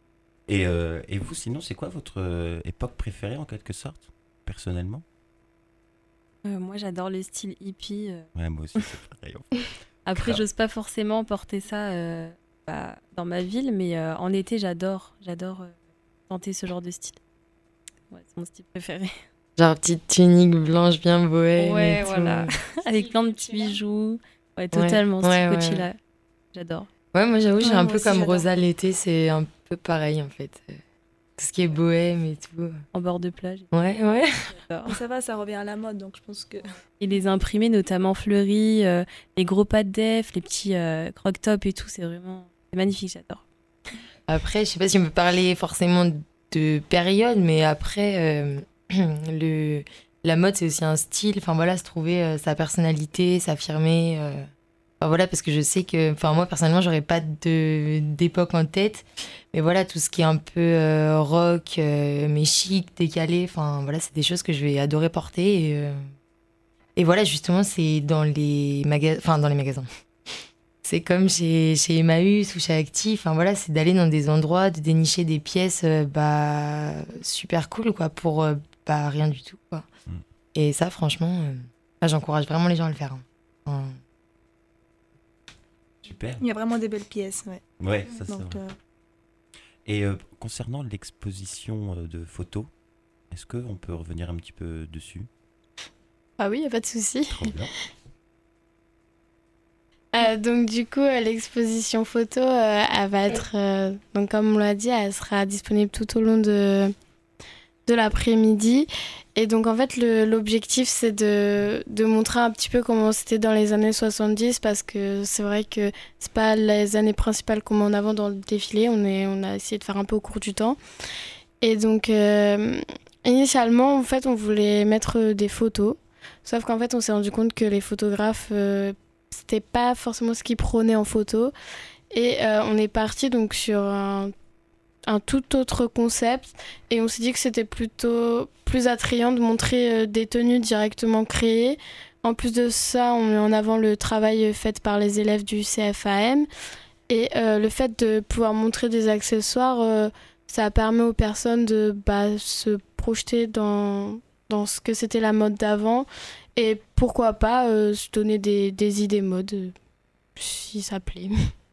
Et, euh, et vous, sinon, c'est quoi votre euh, époque préférée en quelque sorte, personnellement? Euh, moi, j'adore le style hippie. euh. Ouais, moi aussi, c'est pareil. en fait. Après, Grave. j'ose pas forcément porter ça euh, bah, dans ma ville, mais euh, en été, j'adore, j'adore euh, tenter ce genre de style. Ouais, c'est mon style préféré. Genre petite tunique blanche bien bohème. Ouais, et tout. voilà. Avec plein de petits bijoux. Ouais, totalement, Ouais, style ouais, Coachella. J'adore. Ouais, moi j'avoue, j'ai Ouais, un moi peu aussi, comme j'adore. Rosa l'été, c'est un peu pareil en fait. Euh, Tout ce qui est bohème et tout. En bord de plage. Ouais, ouais. J'adore. Mais ça va, ça revient à la mode, donc je pense que. Et les imprimés, notamment fleuris, euh, les gros pas de def, les petits euh, croc-top et tout, c'est vraiment c'est magnifique, j'adore. Après, je sais pas si on peut parler forcément de période, mais après, euh, le, la mode, c'est aussi un style. Enfin voilà, se trouver euh, sa personnalité, s'affirmer. euh. Enfin voilà, parce que je sais que, enfin moi personnellement, j'aurais pas de d'époque en tête, mais voilà, tout ce qui est un peu euh, rock, euh, mais chic, décalé. Enfin voilà, c'est des choses que je vais adorer porter. Et, euh, et voilà, justement, c'est dans les magasins, enfin dans les magasins. C'est comme chez, chez Emmaüs ou chez Acti, enfin voilà, c'est d'aller dans des endroits, de dénicher des pièces euh, bah, super cool, quoi, pour euh, bah, rien du tout, quoi. Mm. Et ça, franchement, euh, bah, j'encourage vraiment les gens à le faire. hein. Enfin, Super. Il y a vraiment des belles pièces, ouais. Ouais, ça c'est Donc, vrai. euh, Et euh, concernant l'exposition euh, de photos, est-ce qu'on peut revenir un petit peu dessus? Ah oui, y a pas de souci. Trop bien. Euh, donc du coup, euh, l'exposition photo, euh, elle va être, euh, donc comme on l'a dit, elle sera disponible tout au long de, de l'après-midi. Et donc en fait, le- l'objectif, c'est de, de montrer un petit peu comment c'était dans les années soixante-dix, parce que c'est vrai que c'est pas les années principales qu'on met en avant dans le défilé. On, est, on a essayé de faire un peu au cours du temps. Et donc, euh, initialement, en fait, on voulait mettre des photos. Sauf qu'en fait, on s'est rendu compte que les photographes... euh, c'était pas forcément ce qu'ils prônaient en photo. Et euh, on est parti donc sur un, un tout autre concept. Et on s'est dit que c'était plutôt plus attrayant de montrer euh, des tenues directement créées. En plus de ça, on met en avant le travail fait par les élèves du C F A M. Et euh, le fait de pouvoir montrer des accessoires, euh, ça permet aux personnes de bah, se projeter dans, dans ce que c'était la mode d'avant. Et pourquoi pas euh, se donner des, des idées mode, euh, si ça plaît.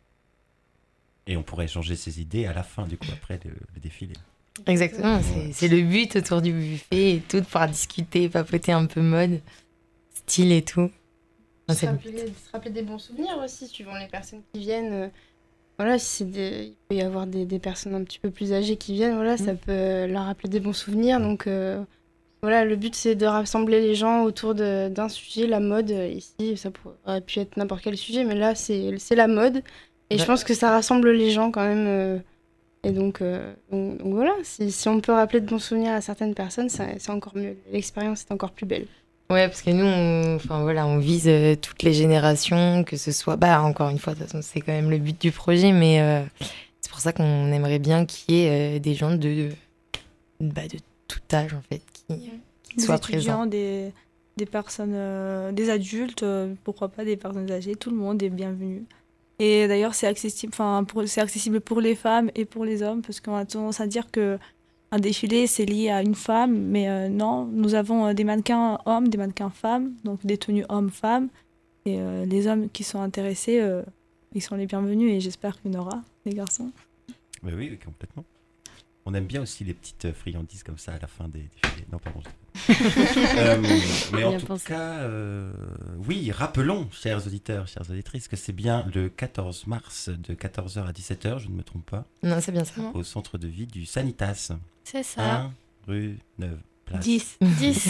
Et on pourrait échanger ces idées à la fin, du coup, après le, le défilé. Exactement, c'est, c'est le but autour du buffet et tout, de pouvoir discuter, papoter un peu mode, style et tout. Enfin, Se c'est le rappeler, se rappeler des bons souvenirs aussi, suivant les personnes qui viennent. euh, Voilà, si c'est des... il peut y avoir des, des personnes un petit peu plus âgées qui viennent, voilà, ça peut euh, leur rappeler des bons souvenirs. Donc euh, voilà, le but c'est de rassembler les gens autour de- d'un sujet, la mode. euh, Ici, ça pourrait pu être n'importe quel sujet, mais là c'est, c'est la mode. Et je Ouais. pense que ça rassemble les gens quand même. euh, Et donc, euh, donc, donc voilà, si, si on peut rappeler de bons souvenirs à certaines personnes, ça- c'est encore mieux. L'expérience est encore plus belle. Ouais, parce que nous, on, enfin, voilà, on vise euh, toutes les générations, que ce soit... Bah, encore une fois, de toute façon, c'est quand même le but du projet, mais euh, c'est pour ça qu'on aimerait bien qu'il y ait euh, des gens de, de, bah, de tout âge, en fait, qui, qui des soient étudiants, présents. des, des personnes, euh, des adultes, euh, pourquoi pas des personnes âgées, tout le monde est bienvenu. Et d'ailleurs, c'est accessible, enfin, pour- c'est accessible pour les femmes et pour les hommes, parce qu'on a tendance à dire que un défilé, c'est lié à une femme, mais euh, non, nous avons euh, des mannequins hommes, des mannequins femmes, donc des tenues hommes-femmes, et euh, les hommes qui sont intéressés, euh, ils sont les bienvenus, et j'espère qu'il y en aura, les garçons. Bah oui, oui, complètement. On aime bien aussi les petites euh, friandises comme ça à la fin des défilés. Non, pardon. je- Euh, mais en Bien tout pensé. cas, euh, oui, rappelons, chers auditeurs, chères auditrices, que c'est bien le quatorze mars de quatorze heures à dix-sept heures, je ne me trompe pas, Non, c'est bien ça. au centre de vie du Sanitas. C'est un rue neuve place. dix. dix.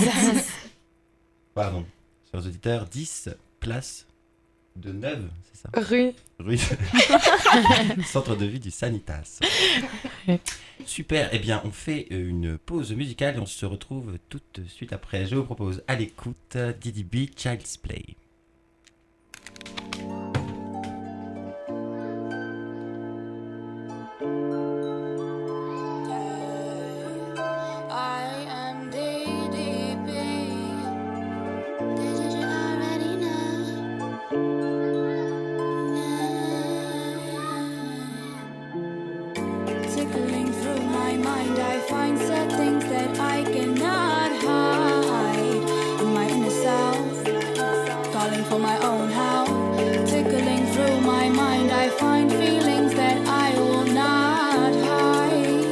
Pardon, chers auditeurs, dix place de Neuve, c'est ça? Rue. Rue. Centre de vie du Sanitas. Super, eh bien on fait une pause musicale et on se retrouve tout de suite après. Je vous propose à l'écoute Didi B, Child's Play. I am D D B. Did you already know? Tickling through for my own how. Tickling through my mind, I find feelings that I will not hide.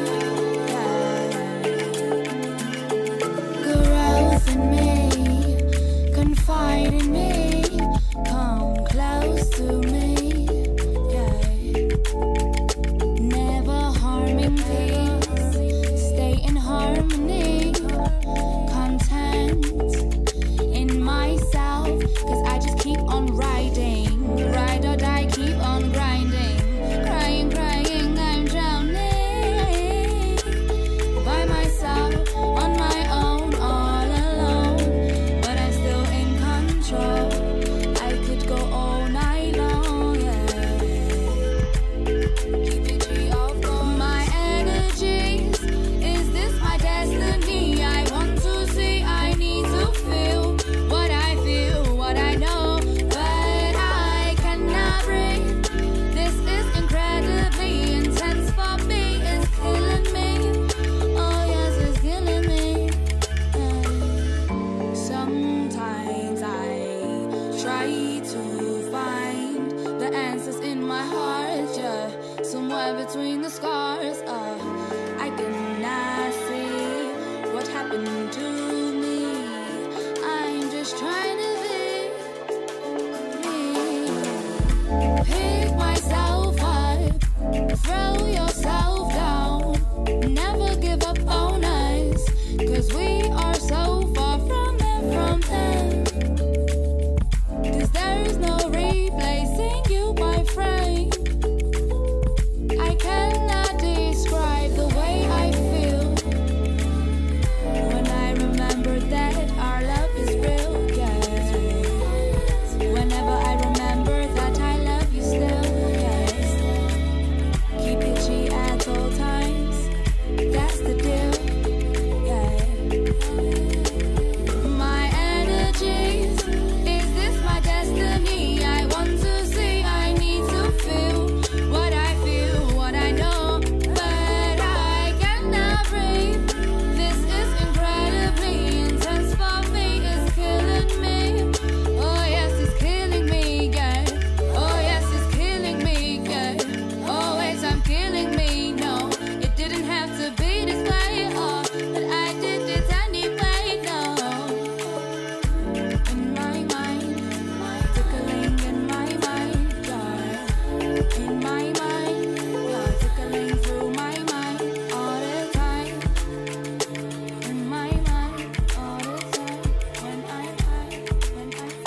Growth in me, confide in me, come close to me. Yeah. Never harming peace, stay in harmony, content in myself, cause I just keep on riding, ride or die, keep on grinding, crying, crying, I'm drowning, by myself, on my own, all alone, but I'm still in control, I could go all night long, yeah. Keep it G off guard. My energies, is this my destiny? I want to see, I need to feel what I feel, what I know, but I cannot breathe. This is incredibly intense for me, it's killing me. Oh yes, it's killing me. Yeah. Sometimes I try to find the answers in my heart, yeah, somewhere between the scars. Uh, I cannot see what happened to me. I'm just trying to be me. Pick myself up, throw yourself down, never give up on us, cause we are so far from them, from them. Cause there's no replacing you, my friend. I cannot describe the way I feel when I remember that our love is real, yeah. Whenever I remember that I love you still, yeah. Keep it G at all times, that's the deal, yeah. My energies, is this my destiny? I want to see, I need to feel what I feel, what I know, but I cannot breathe. This is incredibly intense for me, it's killing me. Oh yes, it's killing me, yeah. Oh yes, it's killing me, yeah. Always I'm killing me, no. It didn't have to be this way, oh, but I did it anyway, no. In my mind, tickling in my mind, yeah. In my mind, yeah, tickling through my mind all the time. In my mind, all the time. When I'm high, when I'm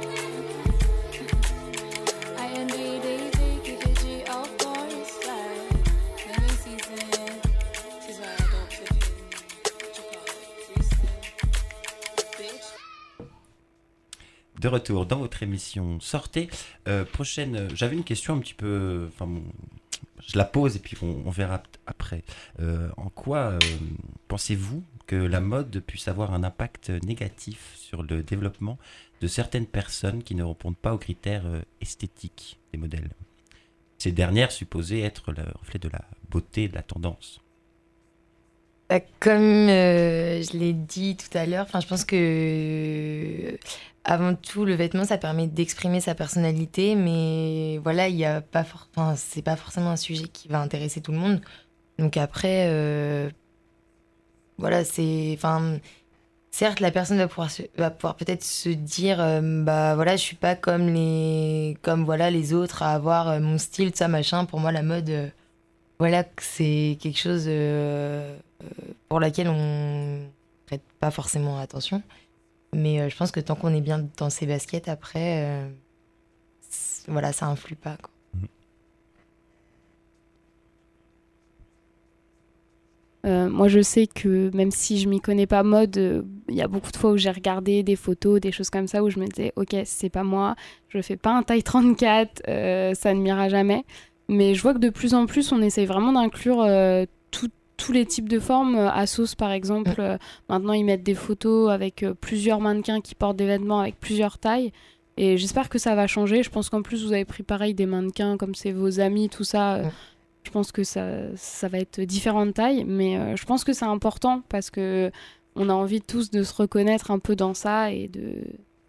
high. I N D D G, keep it G, of course, yeah. Let me see some. She's why I don't fit in. What you call it? Freestyle. Bitch. De retour dans votre émission Sortez. Euh, prochaine, euh, j'avais une question un petit peu, enfin, bon, je la pose et puis on, on verra p- après. Euh, en quoi euh, pensez-vous que la mode puisse avoir un impact négatif sur le développement de certaines personnes qui ne répondent pas aux critères euh, esthétiques des modèles? Ces dernières supposées être le reflet de la beauté, de la tendance. Bah, comme euh, je l'ai dit tout à l'heure, enfin, je pense que euh, avant tout, le vêtement, ça permet d'exprimer sa personnalité, mais voilà, il y a pas for- enfin, c'est pas forcément un sujet qui va intéresser tout le monde. Donc après, euh, voilà, c'est, enfin, certes, la personne va pouvoir, se- va pouvoir peut-être se dire, euh, bah voilà, je suis pas comme les, comme voilà les autres à avoir euh, mon style, tout ça, machin. Pour moi, la mode, euh, voilà, que c'est quelque chose euh, euh, pour laquelle on prête pas forcément attention. Mais euh, je pense que tant qu'on est bien dans ses baskets, après, euh, c- voilà, ça influe pas, quoi. Euh, moi, je sais que même si je m'y connais pas mode, euh, il y a beaucoup de fois où j'ai regardé des photos, des choses comme ça, où je me disais, ok, c'est pas moi, je fais pas un taille trente-quatre, euh, ça ne m'ira jamais. Mais je vois que de plus en plus, on essaye vraiment d'inclure euh, tout- tous les types de formes. Asos, par exemple, euh, maintenant, ils mettent des photos avec euh, plusieurs mannequins qui portent des vêtements avec plusieurs tailles. Et j'espère que ça va changer. Je pense qu'en plus, vous avez pris pareil des mannequins, comme c'est vos amis, tout ça. euh, Je pense que ça, ça va être différentes tailles, mais euh, je pense que c'est important parce que on a envie tous de se reconnaître un peu dans ça et de,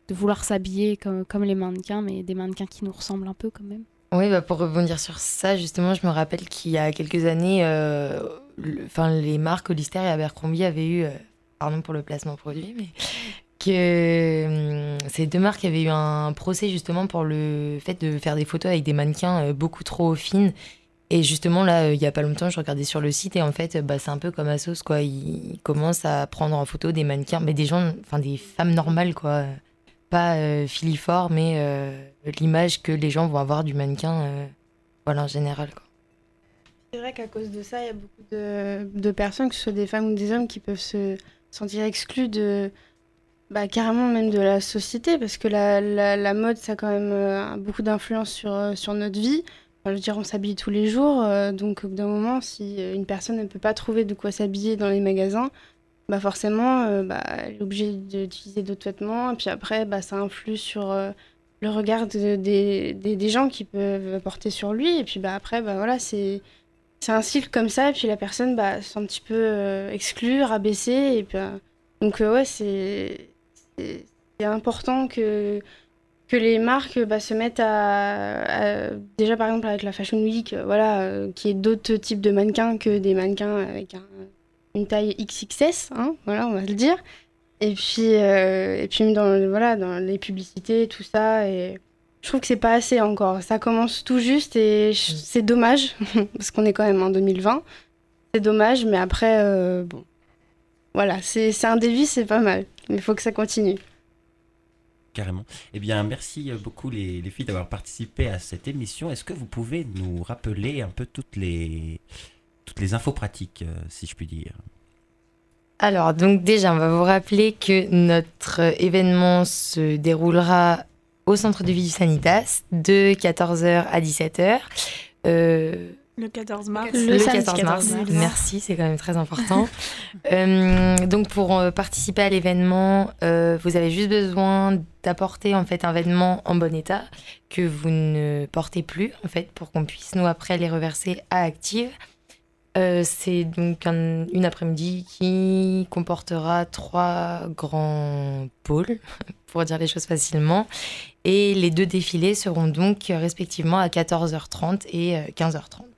de vouloir s'habiller comme, comme les mannequins, mais des mannequins qui nous ressemblent un peu quand même. Oui, bah pour rebondir sur ça, justement, je me rappelle qu'il y a quelques années, euh, le, les marques Hollister et Abercrombie avaient eu, euh, pardon pour le placement produit, mais que euh, ces deux marques avaient eu un procès justement pour le fait de faire des photos avec des mannequins euh, beaucoup trop fines. Et justement, là, euh, il n'y a pas longtemps, je regardais sur le site et en fait, bah, c'est un peu comme Asos, quoi. Ils commencent à prendre en photo des mannequins, mais des gens, enfin des femmes normales, quoi. Pas euh, filiformes, mais euh, l'image que les gens vont avoir du mannequin, euh, voilà, en général, quoi. C'est vrai qu'à cause de ça, il y a beaucoup de, de personnes, que ce soit des femmes ou des hommes, qui peuvent se sentir exclus de, bah, carrément même de la société, parce que la, la, la mode, ça a quand même euh, beaucoup d'influence sur, euh, sur notre vie. Enfin, je veux dire, on s'habille tous les jours, euh, donc au bout d'un moment, si une personne ne peut pas trouver de quoi s'habiller dans les magasins, bah forcément, euh, bah, elle est obligée d'utiliser d'autres vêtements, et puis après, bah, ça influe sur euh, le regard de, de, de, des gens qui peuvent porter sur lui, et puis bah, après, bah, voilà, c'est... C'est un cycle comme ça, et puis la personne bah, se sent un petit peu euh, exclue, rabaissée. Et puis, euh, donc, euh, ouais, c'est, c'est, c'est important que, que les marques bah, se mettent à, à. Déjà, par exemple, avec la Fashion Week, euh, voilà, euh, qu'il y ait d'autres types de mannequins que des mannequins avec un, une taille X X S, hein, voilà, on va le dire. Et puis, euh, et puis dans, voilà, dans les publicités, tout ça. Et je trouve que c'est pas assez encore. Ça commence tout juste et je... c'est dommage, parce qu'on est quand même en deux mille vingt. C'est dommage, mais après, euh, bon. Voilà, c'est, c'est un défi, c'est pas mal. Mais il faut que ça continue. Carrément. Eh bien, merci beaucoup les, les filles d'avoir participé à cette émission. Est-ce que vous pouvez nous rappeler un peu toutes les, toutes les infos pratiques, si je puis dire ? Alors, donc déjà, on va vous rappeler que notre événement se déroulera au centre de vie du Sanitas, de quatorze heures à dix-sept heures. Euh, le quatorze mars. Le, le quatorze mars, merci, c'est quand même très important. euh, donc pour euh, participer à l'événement, euh, vous avez juste besoin d'apporter en fait un vêtement en bon état que vous ne portez plus, en fait, pour qu'on puisse, nous, après, les reverser à Active. Euh, c'est donc un, une après-midi qui comportera trois grands pôles, pour dire les choses facilement. Et les deux défilés seront donc respectivement à quatorze heures trente et quinze heures trente.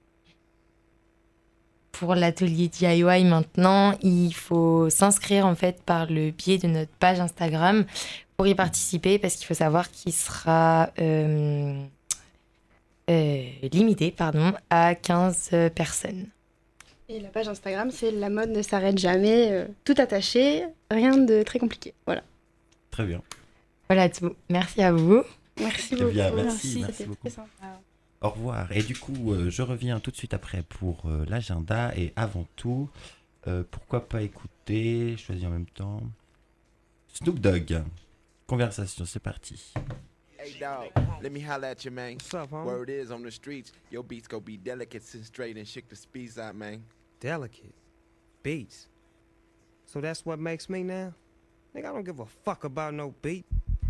Pour l'atelier D I Y maintenant, il faut s'inscrire en fait par le biais de notre page Instagram pour y participer, parce qu'il faut savoir qu'il sera euh, euh, limité pardon, à quinze personnes. Et la page Instagram, c'est La mode ne s'arrête jamais, euh, tout attaché, rien de très compliqué. Voilà. Très bien. Voilà tout. Merci à vous. Merci beaucoup. Eh bien, merci, merci, merci beaucoup. Sympa. Au revoir. Et du coup, euh, je reviens tout de suite après pour euh, l'agenda. Et avant tout, euh, pourquoi pas écouter, choisir en même temps, Snoop Dogg. Conversation, c'est parti. Hey dog, let me holla at you, man. What's up, huh? Word is on the streets, your beats go be delicate since straight and shake the speeds out, man. Delicate? Beats? So that's what makes me now? Nigga, I don't give a fuck about no beat.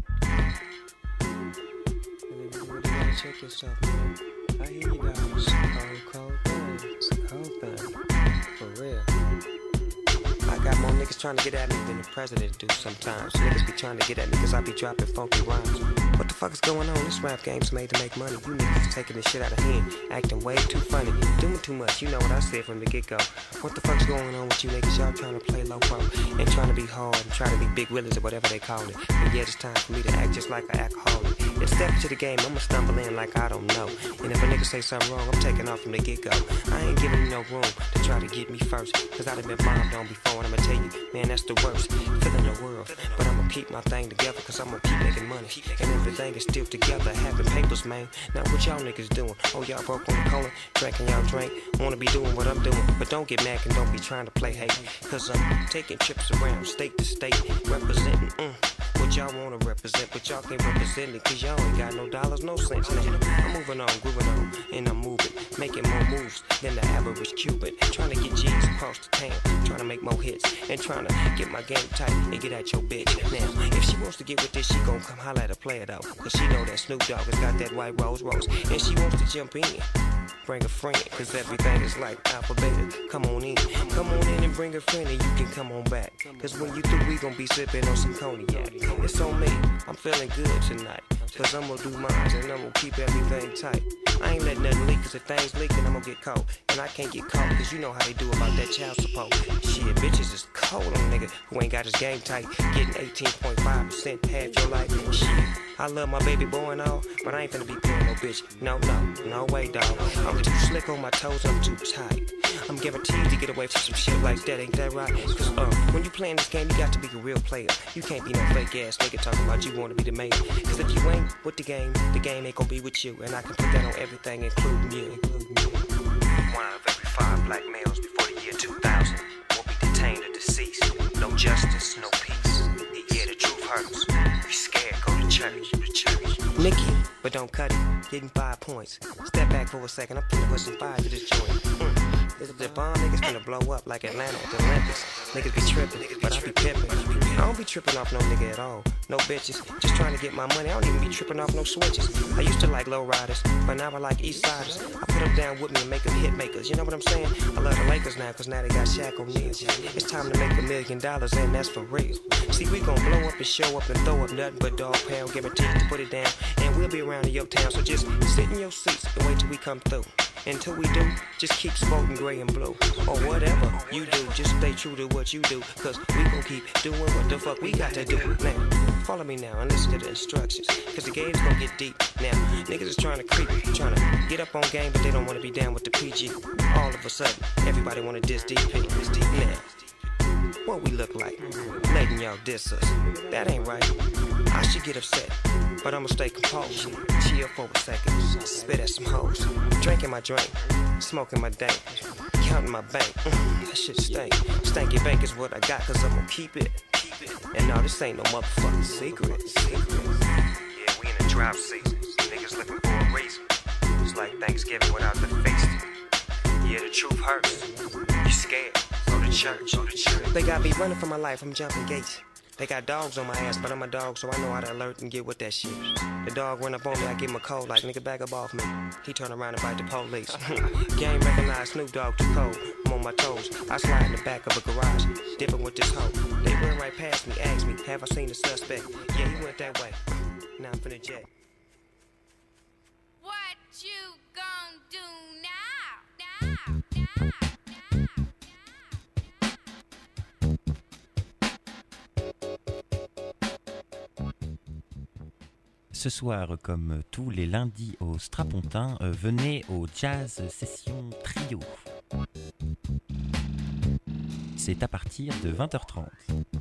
Check yourself, man. I hear you guys. Cold, cold thing. Cold thing. For real. I got more niggas trying to get at me than the president do sometimes. Niggas be trying to get at me cause I be dropping funky rhymes. What the fuck is going on? This rap game's made to make money. You niggas taking this shit out of hand, acting way too funny. Doing too much, you know what I said from the get-go. What the fuck's going on with you niggas? Y'all trying to play low pro and trying to be hard and trying to be big willies or whatever they call it. But yeah, it's time for me to act just like an alcoholic. And step into the game, I'ma stumble in like I don't know. And if a nigga say something wrong, I'm taking off from the get-go. I ain't giving you no room to try to get me first, cause I done been bombed on before, and I'ma tell you, man, that's the worst feeling in the world. But I'ma keep my thing together, cause I'ma keep making money. And everything is still together, having papers, man. Now what y'all niggas doing? Oh, y'all broke on the corner, drinking y'all drink. Wanna be doing what I'm doing, but don't get mad and don't be trying to play hate. Cause I'm taking trips around state to state, representing, mm, what y'all wanna represent, but y'all can't represent it, cause y'all ain't got no dollars, no cents. Now I'm moving on, grooving on, and I'm moving, making more moves than the average Cuban. Trying to get G's across the town, trying to make more hits, and trying to get my game tight and get at your bitch. Now, if she wants to get with this, she gon' come holla at a player though, cause she know that Snoop Dogg has got that white Rolls Royce, and she wants to jump in. Bring a friend, cause everything is like alphabetic. Come on in, come on in and bring a friend, and you can come on back. Cause when you through, we gon' be sipping on some cognac. It's on me, I'm feeling good tonight. Cause I'm gonna do mine and I'm gonna keep everything tight. I ain't letting nothing leak, cause if things leak, then I'm gonna get caught. And I can't get caught, cause you know how they do about that child support. Shit, bitches is cold on a nigga who ain't got his game tight. Getting eighteen point five percent half your life. Shit, I love my baby boy and all, but I ain't finna be playing no bitch. No, no, no way, dawg. I'm too slick on my toes, I'm too tight. I'm guaranteed to get away from some shit like that, ain't that right? Cause uh, when you playing this game, you got to be a real player. You can't be no fake ass nigga talking about you wanna be the man. Cause if you ain't with the game, the game ain't gonna be with you. And I can put that on everything, including you. One out of every five black males before the year two thousand will be detained or deceased. No justice, no peace. Yeah, the truth hurts. Be scared, go to church, to church. Nikki, but don't cut it. Getting five points. Step back for a second, I'm finna put some fire to this joint. Mm. Is the bomb niggas finna blow up like Atlanta at the Olympics? Niggas be trippin', but I be pimpin'. I don't be trippin' off no nigga at all. No bitches, just trying to get my money. I don't even be trippin' off no switches. I used to like low riders, but now I like east siders. I put them down with me and make them hit makers. You know what I'm saying? I love the Lakers now, cause now they got Shaq O'Neal. It's time to make a million dollars, and that's for real. See, we gon' blow up and show up and throw up nothing but dog pound. Guaranteed to put it down, and we'll be around in your town. So just sit in your seats and wait till we come through. Until we do, just keep smoking gray and blue. Or whatever you do, just stay true to what you do. Cause we gon' keep doing what the fuck we got to do. Now, follow me now and listen to the instructions. Cause the game's gon' get deep. Now, niggas is trying to creep, trying to get up on game, but they don't wanna be down with the P G. All of a sudden, everybody wanna diss D P. This deep now. What we look like? Letting y'all diss us. That ain't right. I should get upset, but I'ma stay composed. Chill for a second, spit at some hoes. Drinking my drink, smoking my dank, counting my bank. Mm, that shit stink. Stanky bank is what I got, cause I'm gonna keep it. And no, this ain't no motherfucking secret. Yeah, we in the drought season. Niggas looking for a reason. It's like Thanksgiving without the feast. Yeah, the truth hurts. You scared? Go to church. Go to church. They got me running for my life. I'm jumping gates. They got dogs on my ass, but I'm a dog, so I know how to alert and get with that shit. The dog run up on me, I give him a cold, like, nigga, back up off me. He turn around and bite the police. Game recognized Snoop Dogg too cold. I'm on my toes. I slide in the back of a garage, dipping with this hoe. They run right past me, ask me, have I seen the suspect? Yeah, he went that way. Now I'm finna jet. What you gon' do now? Now, now. Ce soir, comme tous les lundis au Strapontin, euh, venez au Jazz Session Trio. C'est à partir de vingt heures trente.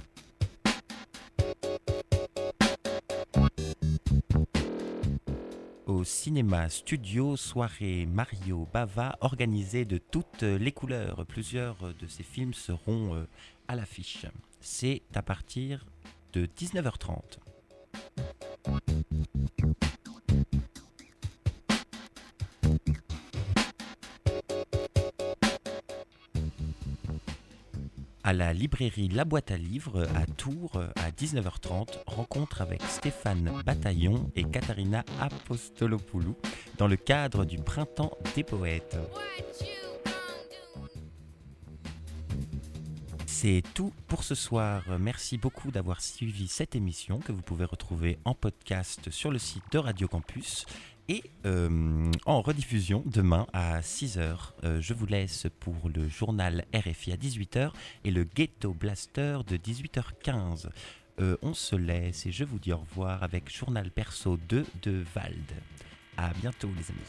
Au cinéma studio, soirée Mario Bava organisée de toutes les couleurs. Plusieurs de ces films seront euh, à l'affiche. C'est à partir de dix-neuf heures trente. À la librairie La Boîte à Livres à Tours à dix-neuf heures trente, rencontre avec Stéphane Bataillon et Katharina Apostolopoulou dans le cadre du Printemps des Poètes. C'est tout pour ce soir. Merci beaucoup d'avoir suivi cette émission que vous pouvez retrouver en podcast sur le site de Radio Campus et euh, en rediffusion demain à six heures. Euh, je vous laisse pour le journal R F I à dix-huit heures et le Ghetto Blaster de dix-huit heures quinze. Euh, on se laisse et je vous dis au revoir avec Journal Perso deux de Vald. À bientôt les amis.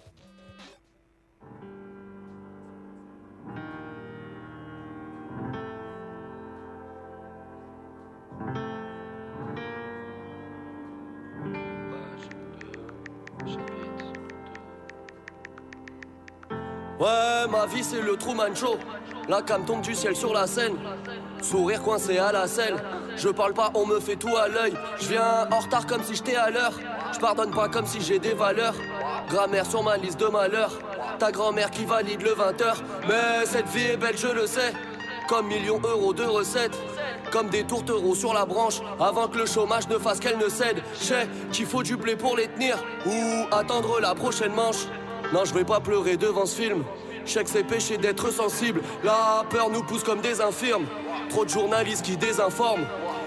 Ouais, ma vie c'est le Truman Show. La cam tombe du ciel sur la scène. Sourire coincé à la selle. Je parle pas, on me fait tout à l'œil. Je viens en retard comme si j'étais à l'heure. Je pardonne pas comme si j'ai des valeurs. Grammaire sur ma liste de malheurs. Ta grand-mère qui valide le vingt heures. Mais cette vie est belle, je le sais. Comme millions d'euros de recettes. Comme des tourtereaux sur la branche. Avant que le chômage ne fasse qu'elle ne cède. Je sais qu'il faut du blé pour les tenir. Ou attendre la prochaine manche. Non, je vais pas pleurer devant ce film. Je sais que c'est péché d'être sensible. La peur nous pousse comme des infirmes. Trop de journalistes qui désinforment.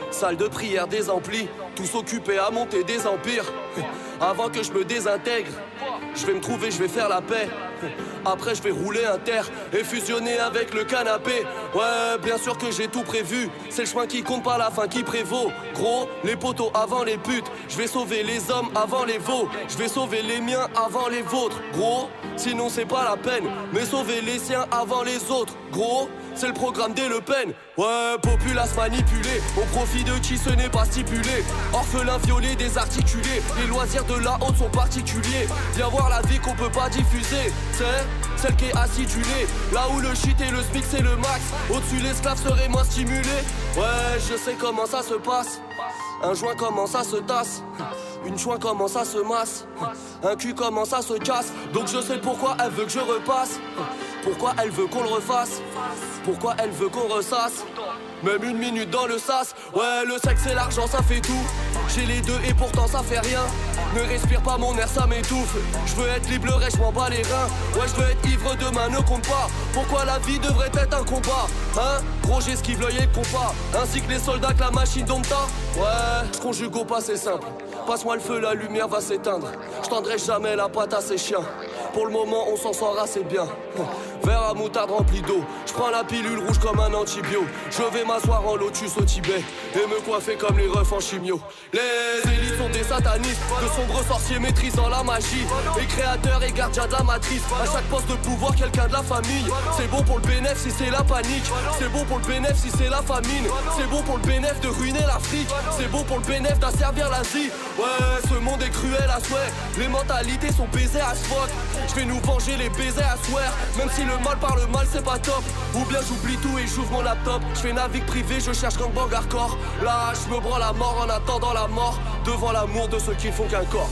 salle de prière des amplis, tous occupés à monter des empires. Avant que je me désintègre, je vais me trouver, je vais faire la paix. Après je vais rouler un terre et fusionner avec le canapé. Ouais, bien sûr que j'ai tout prévu. C'est le chemin qui compte, pas la fin qui prévaut. Gros, les poteaux avant les putes. Je vais sauver les hommes avant les veaux. Je vais sauver les miens avant les vôtres. Gros, sinon c'est pas la peine. Mais sauver les siens avant les autres. Gros, c'est le programme des Le Pen. Ouais, populace manipulée, au profit de qui ce n'est pas stipulé. Orphelin violé, désarticulé, les loisirs de la honte sont particuliers. Viens voir la vie qu'on peut pas diffuser, c'est celle qui est acidulée. Là où le shit et le smic c'est le max, au-dessus l'esclave serait moins stimulé. Ouais, je sais comment ça se passe. Un joint commence à se tasse, une joint commence à se masse, un cul commence à se casse. Donc je sais pourquoi elle veut que je repasse. Pourquoi elle veut qu'on le refasse? Pourquoi elle veut qu'on ressasse? Même une minute dans le sas. Ouais, le sexe et l'argent ça fait tout. J'ai les deux et pourtant ça fait rien. Ne respire pas mon air, ça m'étouffe. Je veux être libre, je m'en bats les reins. Ouais, je veux être ivre, demain ne compte pas. Pourquoi la vie devrait être un combat? Hein? Gros, j'esquive l'œil et le compas. Ainsi que les soldats que la machine dompta. Ouais, je conjugue au passé simple. Passe-moi le feu, la lumière va s'éteindre. Je tendrai jamais la patte à ces chiens. Pour le moment, on s'en sort assez bien. Verre à moutarde rempli d'eau. Je prends la pilule rouge comme un antibio. Je vais m'asseoir en lotus au Tibet et me coiffer comme les refs en chimio. Les élites sont des satanistes, de sombres sorciers maîtrisant la magie. Et créateurs et gardiens de la matrice. À chaque poste de pouvoir, quelqu'un de la famille. C'est bon pour le bénéf si c'est la panique. C'est bon pour le bénéf si c'est la famine. C'est bon pour le bénéf de ruiner l'Afrique. C'est bon pour le bénéf d'asservir l'Asie. Ouais, ce monde est cruel à souhait. Les mentalités sont baisées à ce fuck. Je vais nous venger les baisers à swear. Même si le mal par le mal c'est pas top. Ou bien j'oublie tout et j'ouvre mon laptop. Je fais navigue privé, je cherche gangbang hardcore. Là je me branle la mort en attendant la mort. Devant l'amour de ceux qui font qu'un corps.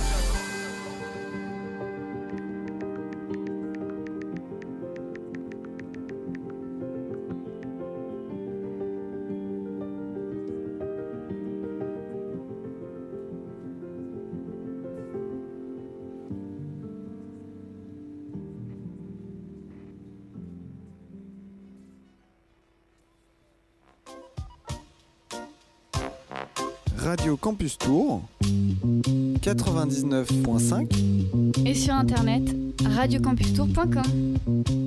Radio Campus Tour quatre-vingt-dix-neuf point cinq et sur internet radio campus tour point com.